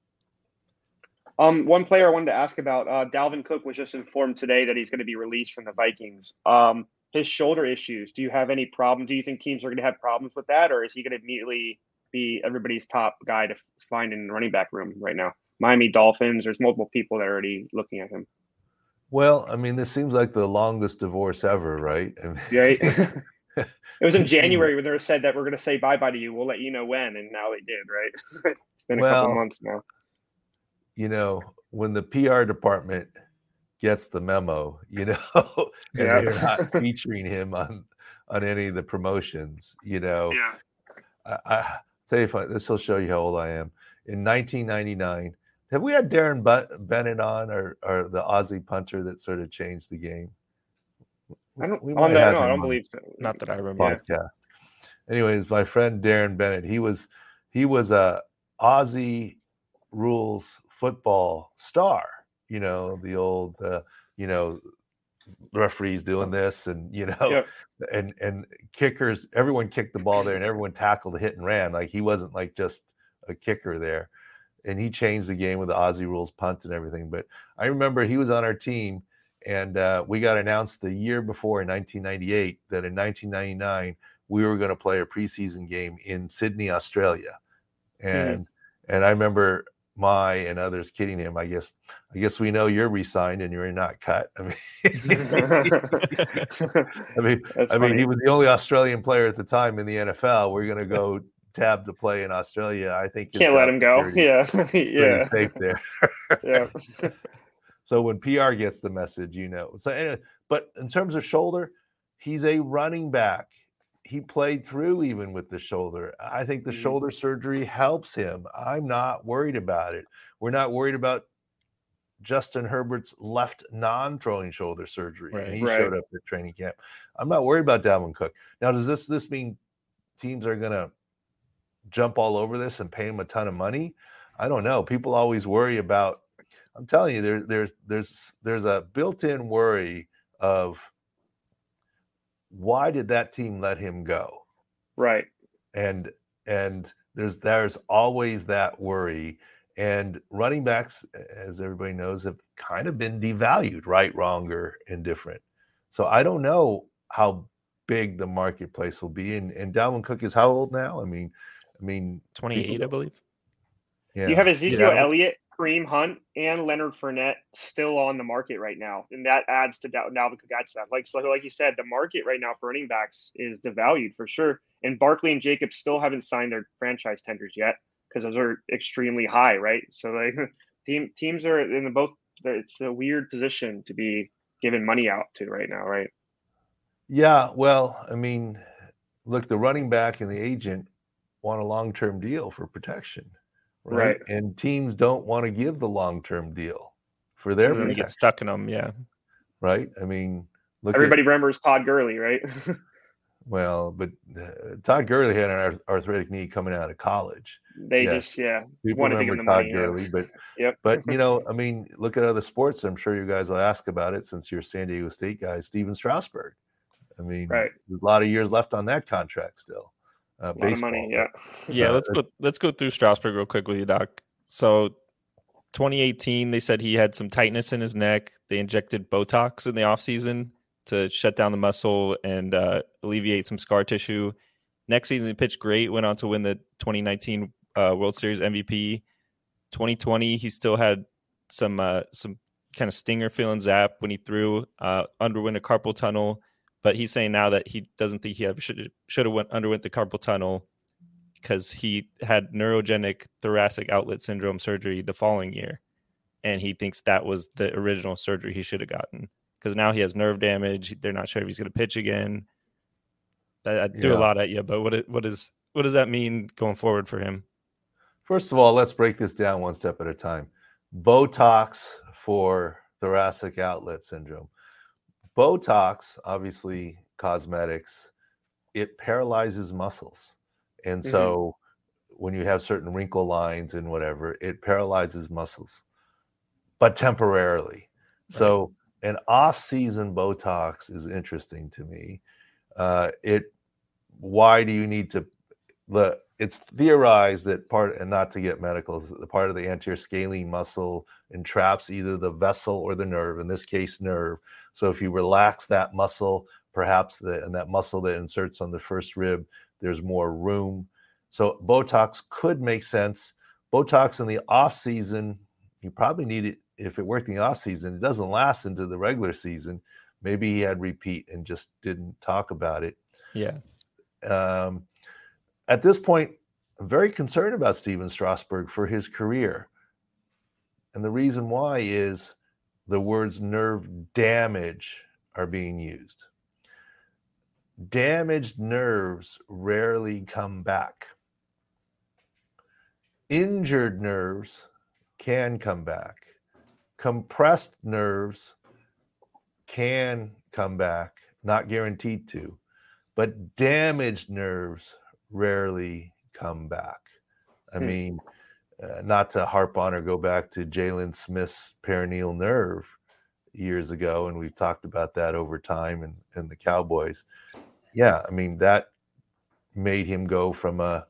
One player I wanted to ask about, Dalvin Cook was just informed today that he's going to be released from the Vikings. His shoulder issues, do you have any problem? Do you think teams are going to have problems with that, or is he going to immediately be everybody's top guy to find in the running back room right now? Miami Dolphins, there's multiple people that are already looking at him. Well, I mean, this seems like the longest divorce ever, right? I mean, It was in January when they said that we're going to say bye-bye to you. We'll let you know when, and now they did, right? It's been a couple months now. You know, when the PR department gets the memo, you know, and they're not featuring him on any of the promotions, you know. I tell you, this will show you how old I am. In 1999, have we had Darren Bennett on, or the Aussie punter that sort of changed the game? I don't believe so. Not that I remember. Podcast. Anyways, my friend Darren Bennett, he was a Aussie rules football star. You know, the old, you know, referees doing this, and you know, and kickers. Everyone kicked the ball there, and everyone tackled, hit, and ran. Like he wasn't like just a kicker there. And he changed the game with the Aussie rules punt and everything. But I remember he was on our team, and we got announced the year before in 1998 that in 1999 we were going to play a preseason game in Sydney, Australia. And and I remember and others kidding him. I guess we know you're re-signed and you're not cut. I mean, he was the only Australian player at the time in the NFL. We're going to go tab to play in Australia. I think can't let him go. Pretty safe there. So when PR gets the message, you know. So anyway, but in terms of shoulder, he's a running back. He played through even with the shoulder. I think the shoulder surgery helps him. I'm not worried about it. We're not worried about Justin Herbert's left non-throwing shoulder surgery, and he showed up at training camp. I'm not worried about Dalvin Cook. Now, does this mean teams are going to jump all over this and pay him a ton of money? I don't know. People always worry about. I'm telling you, there's a built-in worry of why did that team let him go? Right. And there's always that worry. And running backs, as everybody knows, have kind of been devalued, right, wrong, or indifferent. So I don't know how big the marketplace will be. And Dalvin Cook is how old now? I mean, 28, I believe. Yeah. You have Ezekiel Elliott, Kareem Hunt, and Leonard Fournette still on the market right now, and that adds to Dalvin Cook. Adds to that. Like you said, the market right now for running backs is devalued for sure. And Barkley and Jacobs still haven't signed their franchise tenders yet because those are extremely high, right? So like teams are in both. It's a weird position to be giving money out to right now, right? Yeah, well, I mean, look, the running back and the agent want a long-term deal for protection, right? And teams don't want to give the long-term deal for their protection. They get stuck in them, yeah. Right? I mean, everybody remembers Todd Gurley, right? Well, but Todd Gurley had an arthritic knee coming out of college. People remember Todd Gurley, but you know, I mean, look at other sports. I'm sure you guys will ask about it since you're San Diego State guys. Steven Strasburg. I mean, there's a lot of years left on that contract still. A lot of money, let's go through Strasburg real quick with you, Doc. So 2018, they said he had some tightness in his neck. They injected Botox in the offseason to shut down the muscle and alleviate some scar tissue. Next season, he pitched great, went on to win the 2019 World Series MVP. 2020, he still had some kind of stinger feeling zap when he threw, underwent a carpal tunnel. But he's saying now that he doesn't think he ever should have underwent the carpal tunnel because he had neurogenic thoracic outlet syndrome surgery the following year. And he thinks that was the original surgery he should have gotten because now he has nerve damage. They're not sure if he's going to pitch again. I threw a lot at you, but what does that mean going forward for him? First of all, let's break this down one step at a time. Botox for thoracic outlet syndrome. Botox, obviously cosmetics, it paralyzes muscles. And so when you have certain wrinkle lines and whatever, it paralyzes muscles, but temporarily. Right. So an off-season Botox is interesting to me. Why do you need to, it's theorized that and not to get medical, the part of the anterior scalene muscle entraps either the vessel or the nerve, in this case, nerve. So if you relax that muscle, perhaps that muscle that inserts on the first rib, there's more room. So Botox could make sense. Botox in the off season, you probably need it. If it worked in the off season, it doesn't last into the regular season. Maybe he had repeat and just didn't talk about it. Yeah. At this point, I'm very concerned about Steven Strasburg for his career. And the reason why is the words nerve damage are being used. Damaged nerves rarely come back. Injured nerves can come back. Compressed nerves can come back, not guaranteed to, but damaged nerves rarely come back. I mean, not to harp on or go back to Jalen Smith's peroneal nerve years ago, and we've talked about that over time and the Cowboys. Yeah, I mean, that made him go from a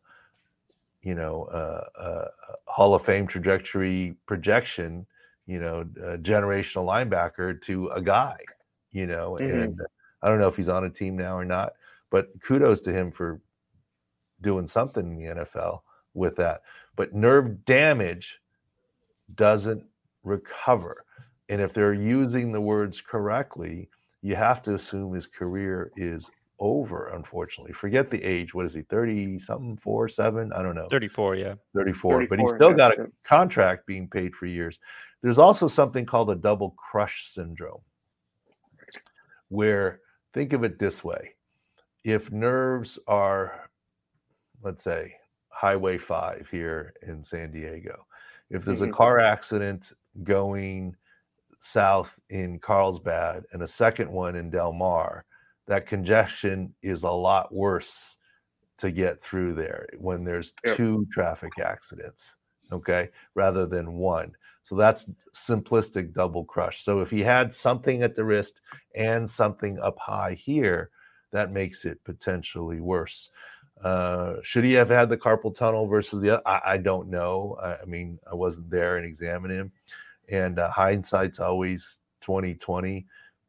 Hall of Fame trajectory projection, a generational linebacker to a guy, and I don't know if he's on a team now or not, but kudos to him for doing something in the NFL with that. But nerve damage doesn't recover. And if they're using the words correctly, you have to assume his career is over, unfortunately. Forget the age. What is he, 30-something, 4, 7? I don't know. 34, yeah. 34. But he's still got a contract being paid for years. There's also something called a double crush syndrome, where, think of it this way. If nerves are, let's say, Highway 5 here in San Diego, if there's a car accident going south in Carlsbad and a second one in Del Mar, that congestion is a lot worse to get through there when there's 2 traffic accidents, okay, rather than 1. So that's simplistic double crush. So if he had something at the wrist and something up high here, that makes it potentially worse. Should he have had the carpal tunnel versus the other? I don't know. I mean, I wasn't there and examined him. And hindsight's always 20/20. But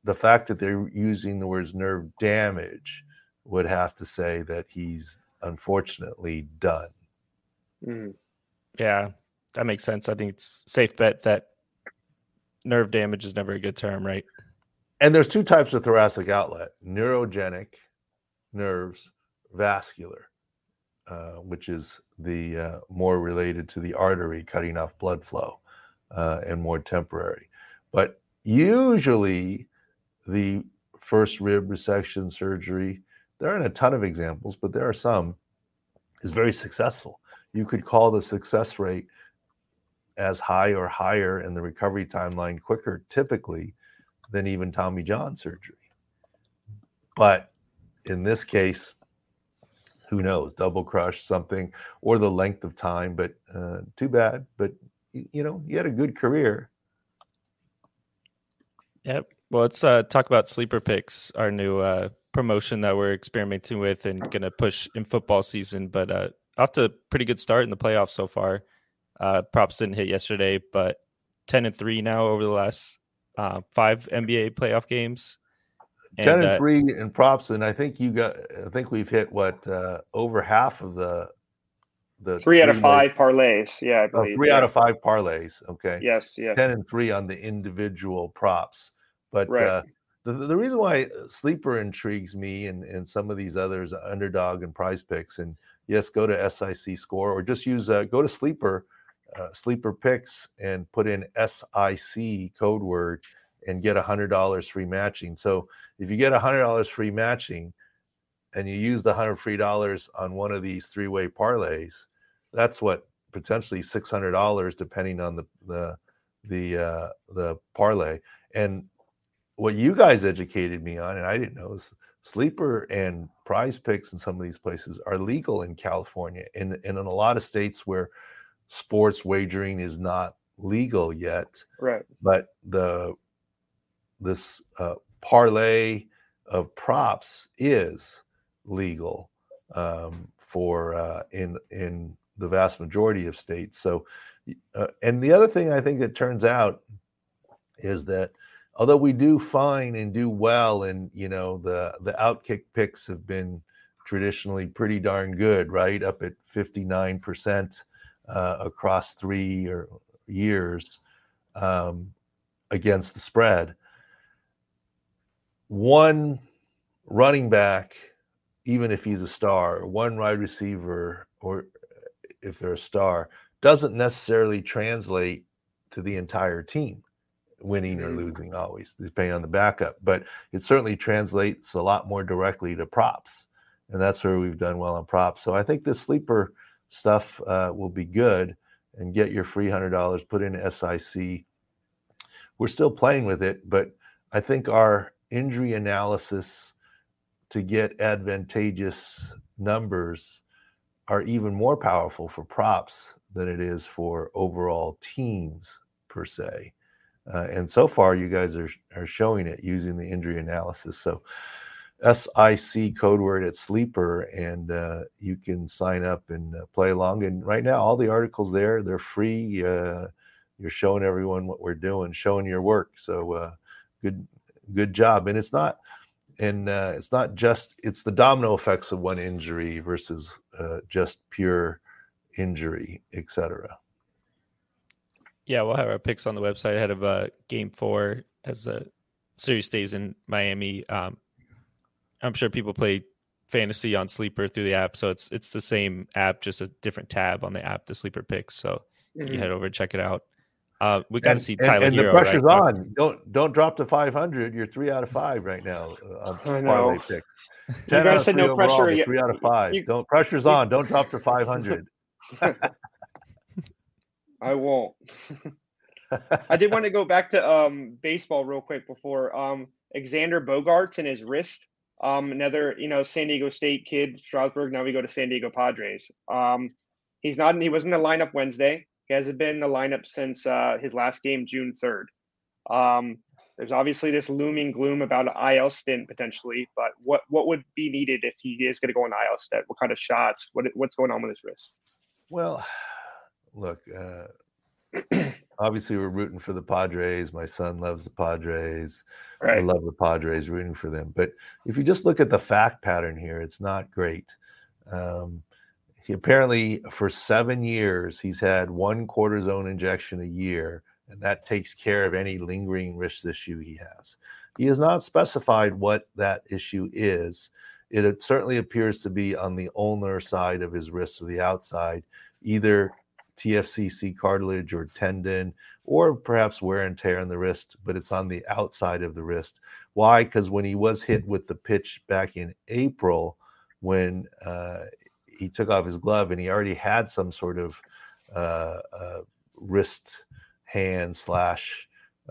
the fact that they're using the words nerve damage would have to say that he's unfortunately done. Mm. Yeah, that makes sense. I think it's safe bet that nerve damage is never a good term, right? And there's two types of thoracic outlet: neurogenic nerves, vascular, which is the more related to the artery cutting off blood flow, and more temporary. But usually the first rib resection surgery, there aren't a ton of examples, but there are some, is very successful. You could call the success rate as high or higher and the recovery timeline quicker typically than even Tommy John surgery. But in this case, who knows, double crush something, or the length of time, but too bad. But, you had a good career. Yep. Well, let's talk about Sleeper Picks, our new promotion that we're experimenting with and going to push in football season. But off to a pretty good start in the playoffs so far. Props didn't hit yesterday, but 10-3 now over the last 5 NBA playoff games. 10-3 in props, and I think we've hit over half of the 3 out of 5 parlays. Yeah, I believe. 3 out of 5 parlays. Okay. Yes. Yeah. 10-3 on the individual props, but right. The reason why Sleeper intrigues me and some of these others, Underdog and Prize Picks, and yes, go to SIC Score or just use go to Sleeper Picks and put in SIC code word and get $100 free matching. So if you get $100 free matching and you use the $100 free on one of these 3-way parlays, that's what potentially $600 depending on the parlay. And what you guys educated me on, and I didn't know, is Sleeper and Prize Picks in some of these places are legal in California and in a lot of states where sports wagering is not legal yet. Right. But this parlay of props is legal for in the vast majority of states. So, and the other thing I think that turns out is that although we do fine and do well, and the Outkick picks have been traditionally pretty darn good, right, up at 59% across 3 years against the spread. One running back, even if he's a star, one wide receiver, or if they're a star, doesn't necessarily translate to the entire team winning or losing always, depending on the backup. But it certainly translates a lot more directly to props. And that's where we've done well on props. So I think this Sleeper stuff will be good, and get your free $100, put in SIC. We're still playing with it, but I think our injury analysis to get advantageous numbers are even more powerful for props than it is for overall teams per se. And so far, you guys are showing it using the injury analysis. So SIC code word at Sleeper, and you can sign up and play along. And right now, all the articles there, they're free. You're showing everyone what we're doing, showing your work. So good job. And it's not just, it's the domino effects of one injury versus just pure injury, etc. Yeah, we'll have our picks on the website ahead of Game 4 as the series stays in Miami. I'm sure people play fantasy on Sleeper through the app, so it's the same app, just a different tab on the app, the Sleeper Picks. So you head over and check it out. We got to see Tyler and Hero. The pressure's on. Don't drop to 500. You're 3 out of 5 right now on parlay picks. 10 you guys said no pressure. 3 out of 5. Pressure's on. Don't drop to 500. I won't. I did want to go back to baseball real quick before Xander Bogaerts and his wrist. Another, San Diego State kid, Strasburg. Now we go to San Diego Padres. He wasn't in the lineup Wednesday. He hasn't been in the lineup since his last game, June 3rd. There's obviously this looming gloom about an IL stint potentially, but what would be needed if he is going to go on IL stint? What kind of shots? What's going on with his wrist? Well, look, obviously we're rooting for the Padres. My son loves the Padres. Right. I love the Padres, rooting for them. But if you just look at the fact pattern here, it's not great. He apparently, for 7 years, he's had 1 cortisone injection a year, and that takes care of any lingering wrist issue he has. He has not specified what that issue is. It certainly appears to be on the ulnar side of his wrist or the outside, either TFCC cartilage or tendon, or perhaps wear and tear in the wrist, but it's on the outside of the wrist. Why? Because when he was hit with the pitch back in April, when he took off his glove and he already had some sort of wrist hand slash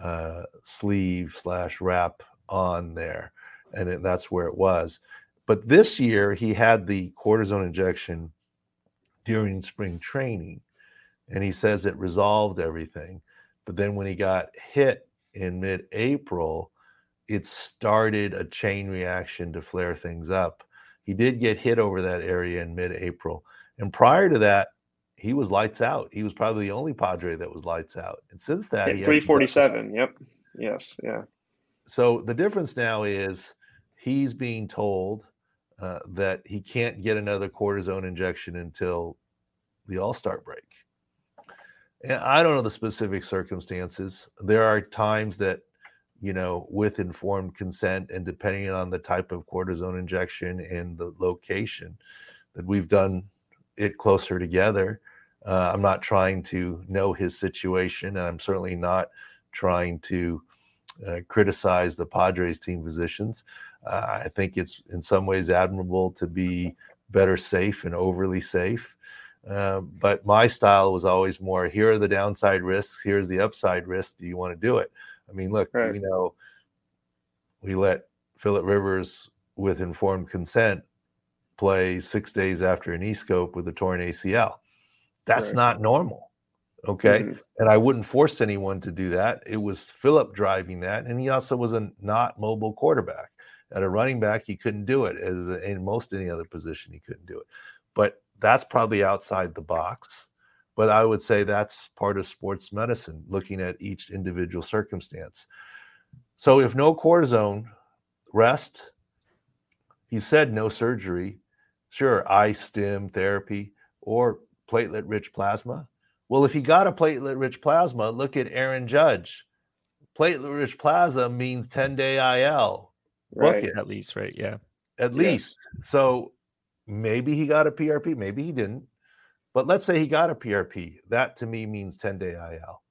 sleeve slash wrap on there, and that's where it was. But this year he had the cortisone injection during spring training, and he says it resolved everything. But then when he got hit in mid-April, it started a chain reaction to flare things up. He did get hit over that area in mid-April. And prior to that, he was lights out. He was probably the only Padre that was lights out. And since that, he 347. Yep. Yes. Yeah. So the difference now is he's being told that he can't get another cortisone injection until the All-Star break. And I don't know the specific circumstances. There are times that, with informed consent and depending on the type of cortisone injection and the location, that we've done it closer together. I'm not trying to know his situation, and I'm certainly not trying to criticize the Padres team physicians. I think it's in some ways admirable to be better safe and overly safe. But my style was always more, here are the downside risks, here's the upside risk. Do you want to do it? I mean, look, right. We let Phillip Rivers, with informed consent, play 6 days after a knee scope with a torn ACL. That's right. not normal. Okay. Mm-hmm. And I wouldn't force anyone to do that. It was Phillip driving that. And he also was a not mobile quarterback. At a running back, he couldn't do it. As in most any other position, he couldn't do it. But that's probably outside the box. But I would say that's part of sports medicine, looking at each individual circumstance. So if no cortisone, rest, he said no surgery, sure, stim therapy or platelet-rich plasma. Well, if he got a platelet-rich plasma, look at Aaron Judge. Platelet-rich plasma means 10-day IL. Right. Book it. At least, right? Yeah. At least. So maybe he got a PRP, maybe he didn't. But let's say he got a PRP. That to me means 10-day IL.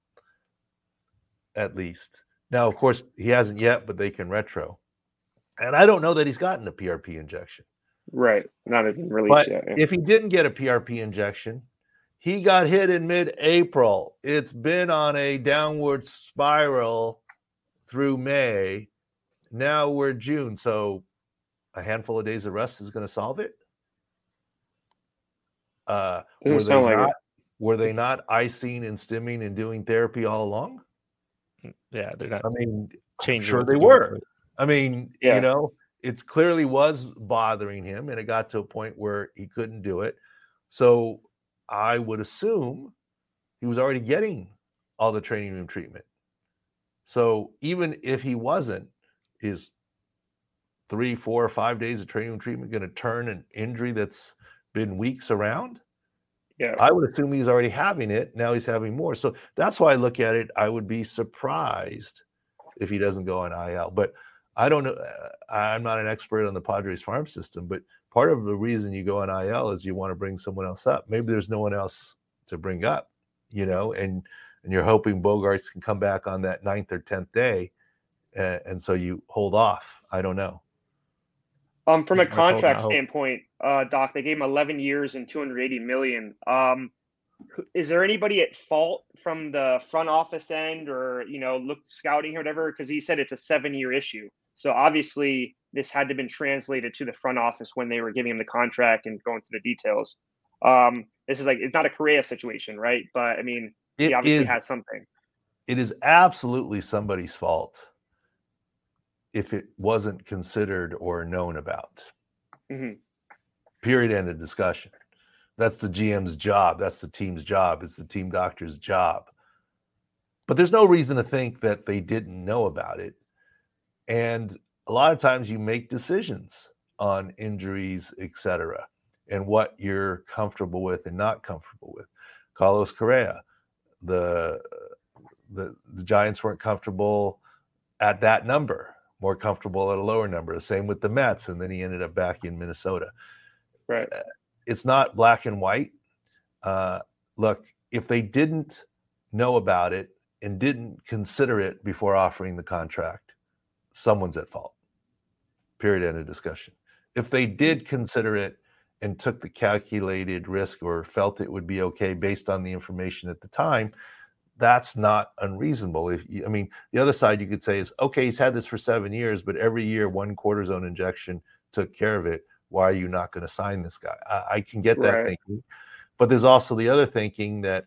At least. Now, of course, he hasn't yet, but they can retro. And I don't know that he's gotten a PRP injection. Right. Not even released yet. Yeah. If he didn't get a PRP injection, he got hit in mid-April. It's been on a downward spiral through May. Now we're June. So a handful of days of rest is going to solve it. Were they not icing and stimming and doing therapy all along? Yeah, they're not. I mean, changing. Sure, they were. I mean, it clearly was bothering him, and it got to a point where he couldn't do it. So I would assume he was already getting all the training room treatment. So even if he wasn't, is 3, 4, or 5 days of training room treatment going to turn an injury that's been weeks around? Yeah, I would assume he's already having it. Now he's having more. So that's why I look at it. I would be surprised if he doesn't go on IL. But I don't know. I'm not an expert on the Padres farm system, but part of the reason you go on IL is you want to bring someone else up. Maybe there's no one else to bring up, and you're hoping Bogaerts can come back on that 9th or 10th day. And so you hold off. I don't know. From a contract standpoint, Doc, they gave him 11 years and $280 million. Is there anybody at fault from the front office end or, scouting or whatever? Because he said it's a 7-year issue. So obviously this had to have been translated to the front office when they were giving him the contract and going through the details. This is it's not a Correa situation, right? But I mean, he obviously has something. It is absolutely somebody's fault if it wasn't considered or known about. Mm-hmm. Period. End of discussion. That's the GM's job. That's the team's job. It's the team doctor's job. But there's no reason to think that they didn't know about it. And a lot of times you make decisions on injuries, etc., and what you're comfortable with and not comfortable with. Carlos Correa, the Giants weren't comfortable at that number, more comfortable at a lower number. The same with the Mets, and then he ended up back in Minnesota. Right. It's not black and white. Look, if they didn't know about it and didn't consider it before offering the contract, someone's at fault. Period. End of discussion. If they did consider it and took the calculated risk or felt it would be okay based on the information at the time, that's not unreasonable. The other side you could say is, okay, he's had this for 7 years, but every year 1 cortisone injection took care of it. Why are you not going to sign this guy? I can get that thinking, but there's also the other thinking that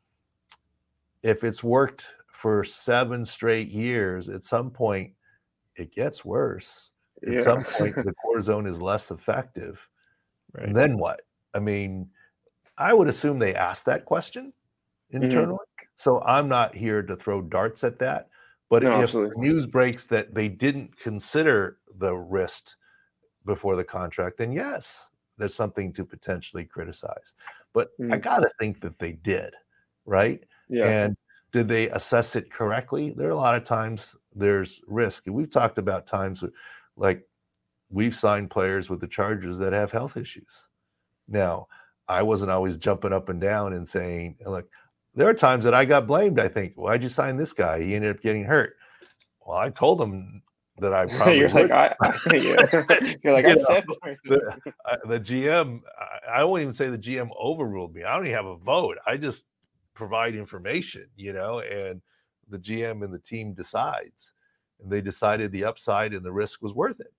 if it's worked for 7 straight years, at some point it gets worse. At some point the cortisone is less effective. Right. And then what? I mean, I would assume they asked that question internally. So I'm not here to throw darts at that. But if news breaks that they didn't consider the risk before the contract, then yes, there's something to potentially criticize. But I got to think that they did, right? Yeah. And did they assess it correctly? There are a lot of times there's risk. And we've talked about times like we've signed players with the Chargers that have health issues. Now, I wasn't always jumping up and down and saying, like, there are times that I got blamed. I think, why'd you sign this guy? He ended up getting hurt. Well, I told him that I probably You're would. Like, You're like, I said. The GM, I won't even say the GM overruled me. I don't even have a vote. I just provide information, and the GM and the team decides. And they decided the upside and the risk was worth it.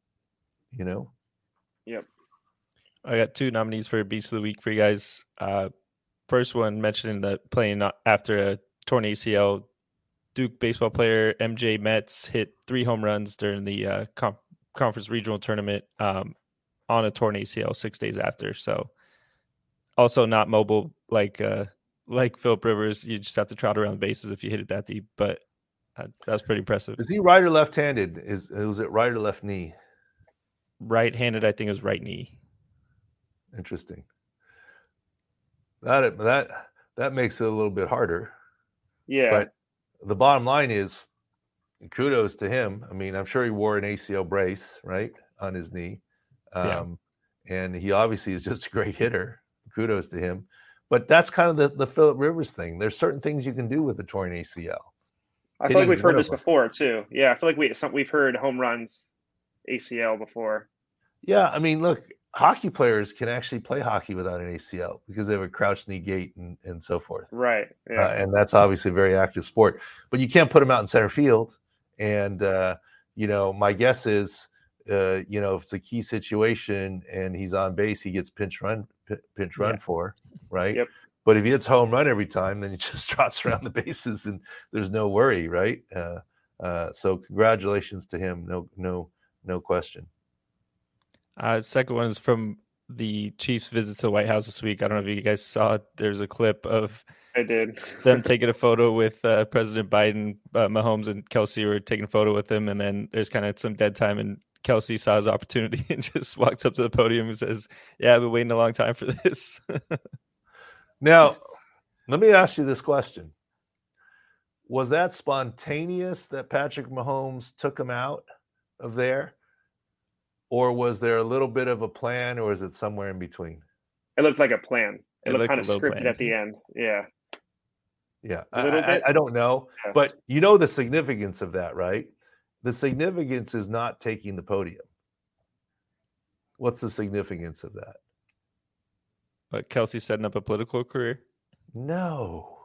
Yep. I got 2 nominees for Beast of the Week for you guys. First one mentioning that playing after a torn ACL, Duke baseball player MJ Metz hit 3 home runs during the conference regional tournament on a torn ACL 6 days after. So also not mobile like Philip Rivers. You just have to trot around the bases if you hit it that deep. But that's pretty impressive. Is he right or left-handed? Was it right or left knee? Right-handed, I think it was right knee. Interesting. That makes it a little bit harder. Yeah. But the bottom line is, kudos to him. I mean, I'm sure he wore an ACL brace, right, on his knee. And he obviously is just a great hitter. Kudos to him. But that's kind of the Philip Rivers thing. There's certain things you can do with a torn ACL. I feel like we've heard this before too. Yeah, I feel like we've heard home runs ACL before. Yeah, I mean, look, hockey players can actually play hockey without an ACL because they have a crouched knee gait and so forth. Right. Yeah. And that's obviously a very active sport. But you can't put them out in center field. And, my guess is, if it's a key situation and he's on base, he gets pinch run for, right? Yep. But if he hits home run every time, then he just trots around the bases and there's no worry, right? So congratulations to him. No question. Second one is from the Chiefs' visit to the White House this week. I don't know if you guys saw it. There's a clip of them taking a photo with President Biden. Mahomes and Kelsey were taking a photo with him, and then there's kind of some dead time, and Kelsey saw his opportunity and just walks up to the podium and says, "Yeah, I've been waiting a long time for this." Now, let me ask you this question. Was that spontaneous that Patrick Mahomes took him out of there? Or was there a little bit of a plan, or is it somewhere in between? It looked like a plan. It looked kind of scripted at the end. Yeah. Yeah. I don't know. Yeah. But you know the significance of that, right? The significance is not taking the podium. What's the significance of that? But Kelsey setting up a political career? No.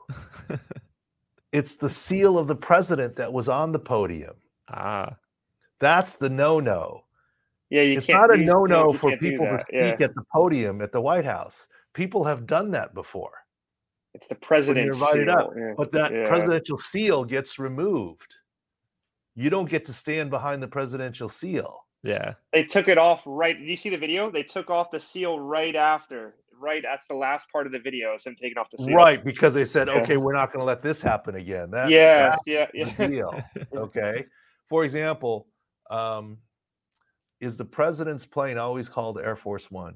It's the seal of the president that was on the podium. That's the no-no. Yeah, it's not a no-no for people to speak at the podium at the White House. People have done that before. It's the president's seal. Up. Yeah. But that presidential seal gets removed. You don't get to stand behind the presidential seal. Yeah. They took it off right. Did you see the video? They took off the seal right after. that's the last part of the video, is him taking off the seal. Right, because they said, okay, we're not going to let this happen again. That's the deal. Okay. For example, is the president's plane always called Air Force One?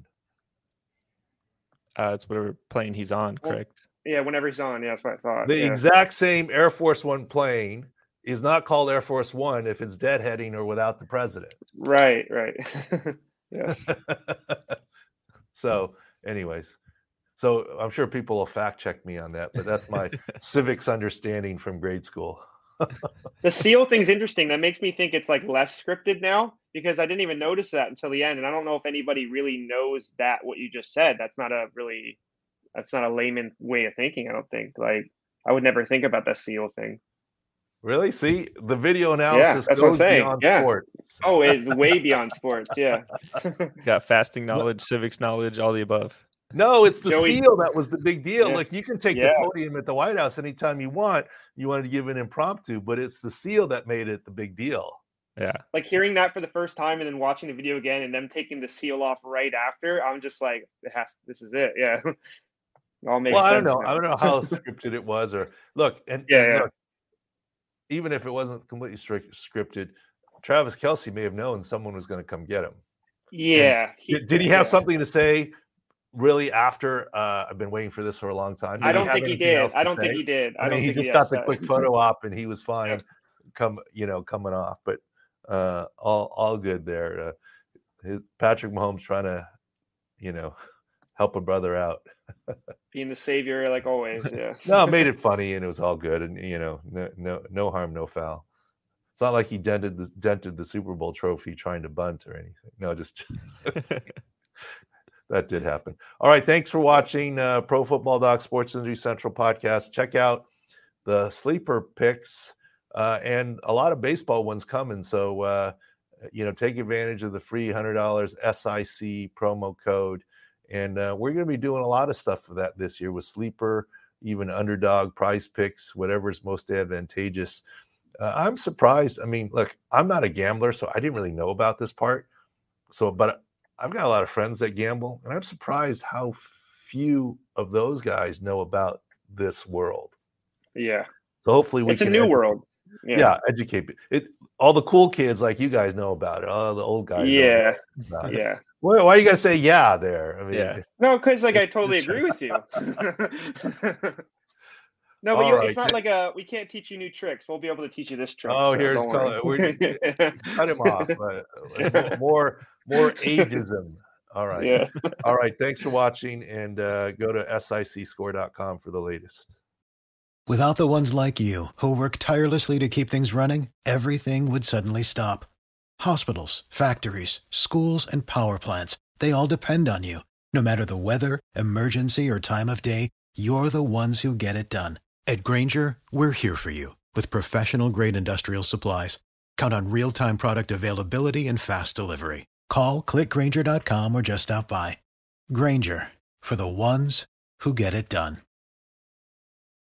It's whatever plane he's on, correct? Yeah, whenever he's on. Yeah, that's what I thought. The exact same Air Force One plane is not called Air Force One if it's deadheading or without the president. Right. Yes. So, anyways, so I'm sure people will fact check me on that, but that's my civics understanding from grade school. The seal thing's interesting. That makes me think it's like less scripted now, because I didn't even notice that until the end. And I don't know if anybody really knows that what you just said. That's not a layman way of thinking. I don't think. Like, I would never think about that seal thing. Really? See, the video analysis goes beyond sports. Oh, way beyond sports. Yeah. Got fasting knowledge, civics knowledge, all the above. No, it's the seal that was the big deal. Yeah. Like, you can take the podium at the White House anytime you want. You wanted to give an impromptu, but it's the seal that made it the big deal. Yeah. Like, hearing that for the first time and then watching the video again and them taking the seal off right after, I'm just like, this is it. Yeah. It all makes sense. I don't know how scripted it was, or look, and look, even if it wasn't completely scripted, Travis Kelce may have known someone was going to come get him. Yeah. Did he have something to say really after I've been waiting for this for a long time? I don't think he did. I don't think he did. I mean, he just got the quick photo op and he was fine coming off, but all good there. Patrick Mahomes trying to, help a brother out. Being the savior, like always. Yeah. No, it made it funny and it was all good, and no harm, no foul. It's not like he dented the Super Bowl trophy trying to bunt or anything. No, just that did happen. All right, thanks for watching Pro Football Doc Sports Industry Central podcast. Check out the sleeper picks and a lot of baseball ones coming. So take advantage of the free $100 SIC promo code. And we're going to be doing a lot of stuff for that this year with sleeper, even underdog, prize picks, whatever is most advantageous. I'm surprised. I mean, look, I'm not a gambler, so I didn't really know about this part. But I've got a lot of friends that gamble, and I'm surprised how few of those guys know about this world. Yeah. So hopefully it's a new world. Yeah, educate it. All the cool kids like you guys know about it. All the old guys. Yeah. Yeah. Why are you gonna say there? I mean, no, because I totally agree with you. No, but it's not like we can't teach you new tricks. We'll be able to teach you this trick. Oh, so here's cut him off. More ageism. All right. Yeah. All right. Thanks for watching, and go to sicscore.com for the latest. Without the ones like you who work tirelessly to keep things running, everything would suddenly stop. Hospitals, factories, schools, and power plants, they all depend on you. No matter the weather, emergency, or time of day, you're the ones who get it done. At Grainger, we're here for you with professional-grade industrial supplies. Count on real-time product availability and fast delivery. Call, click Grainger.com, or just stop by. Grainger, for the ones who get it done.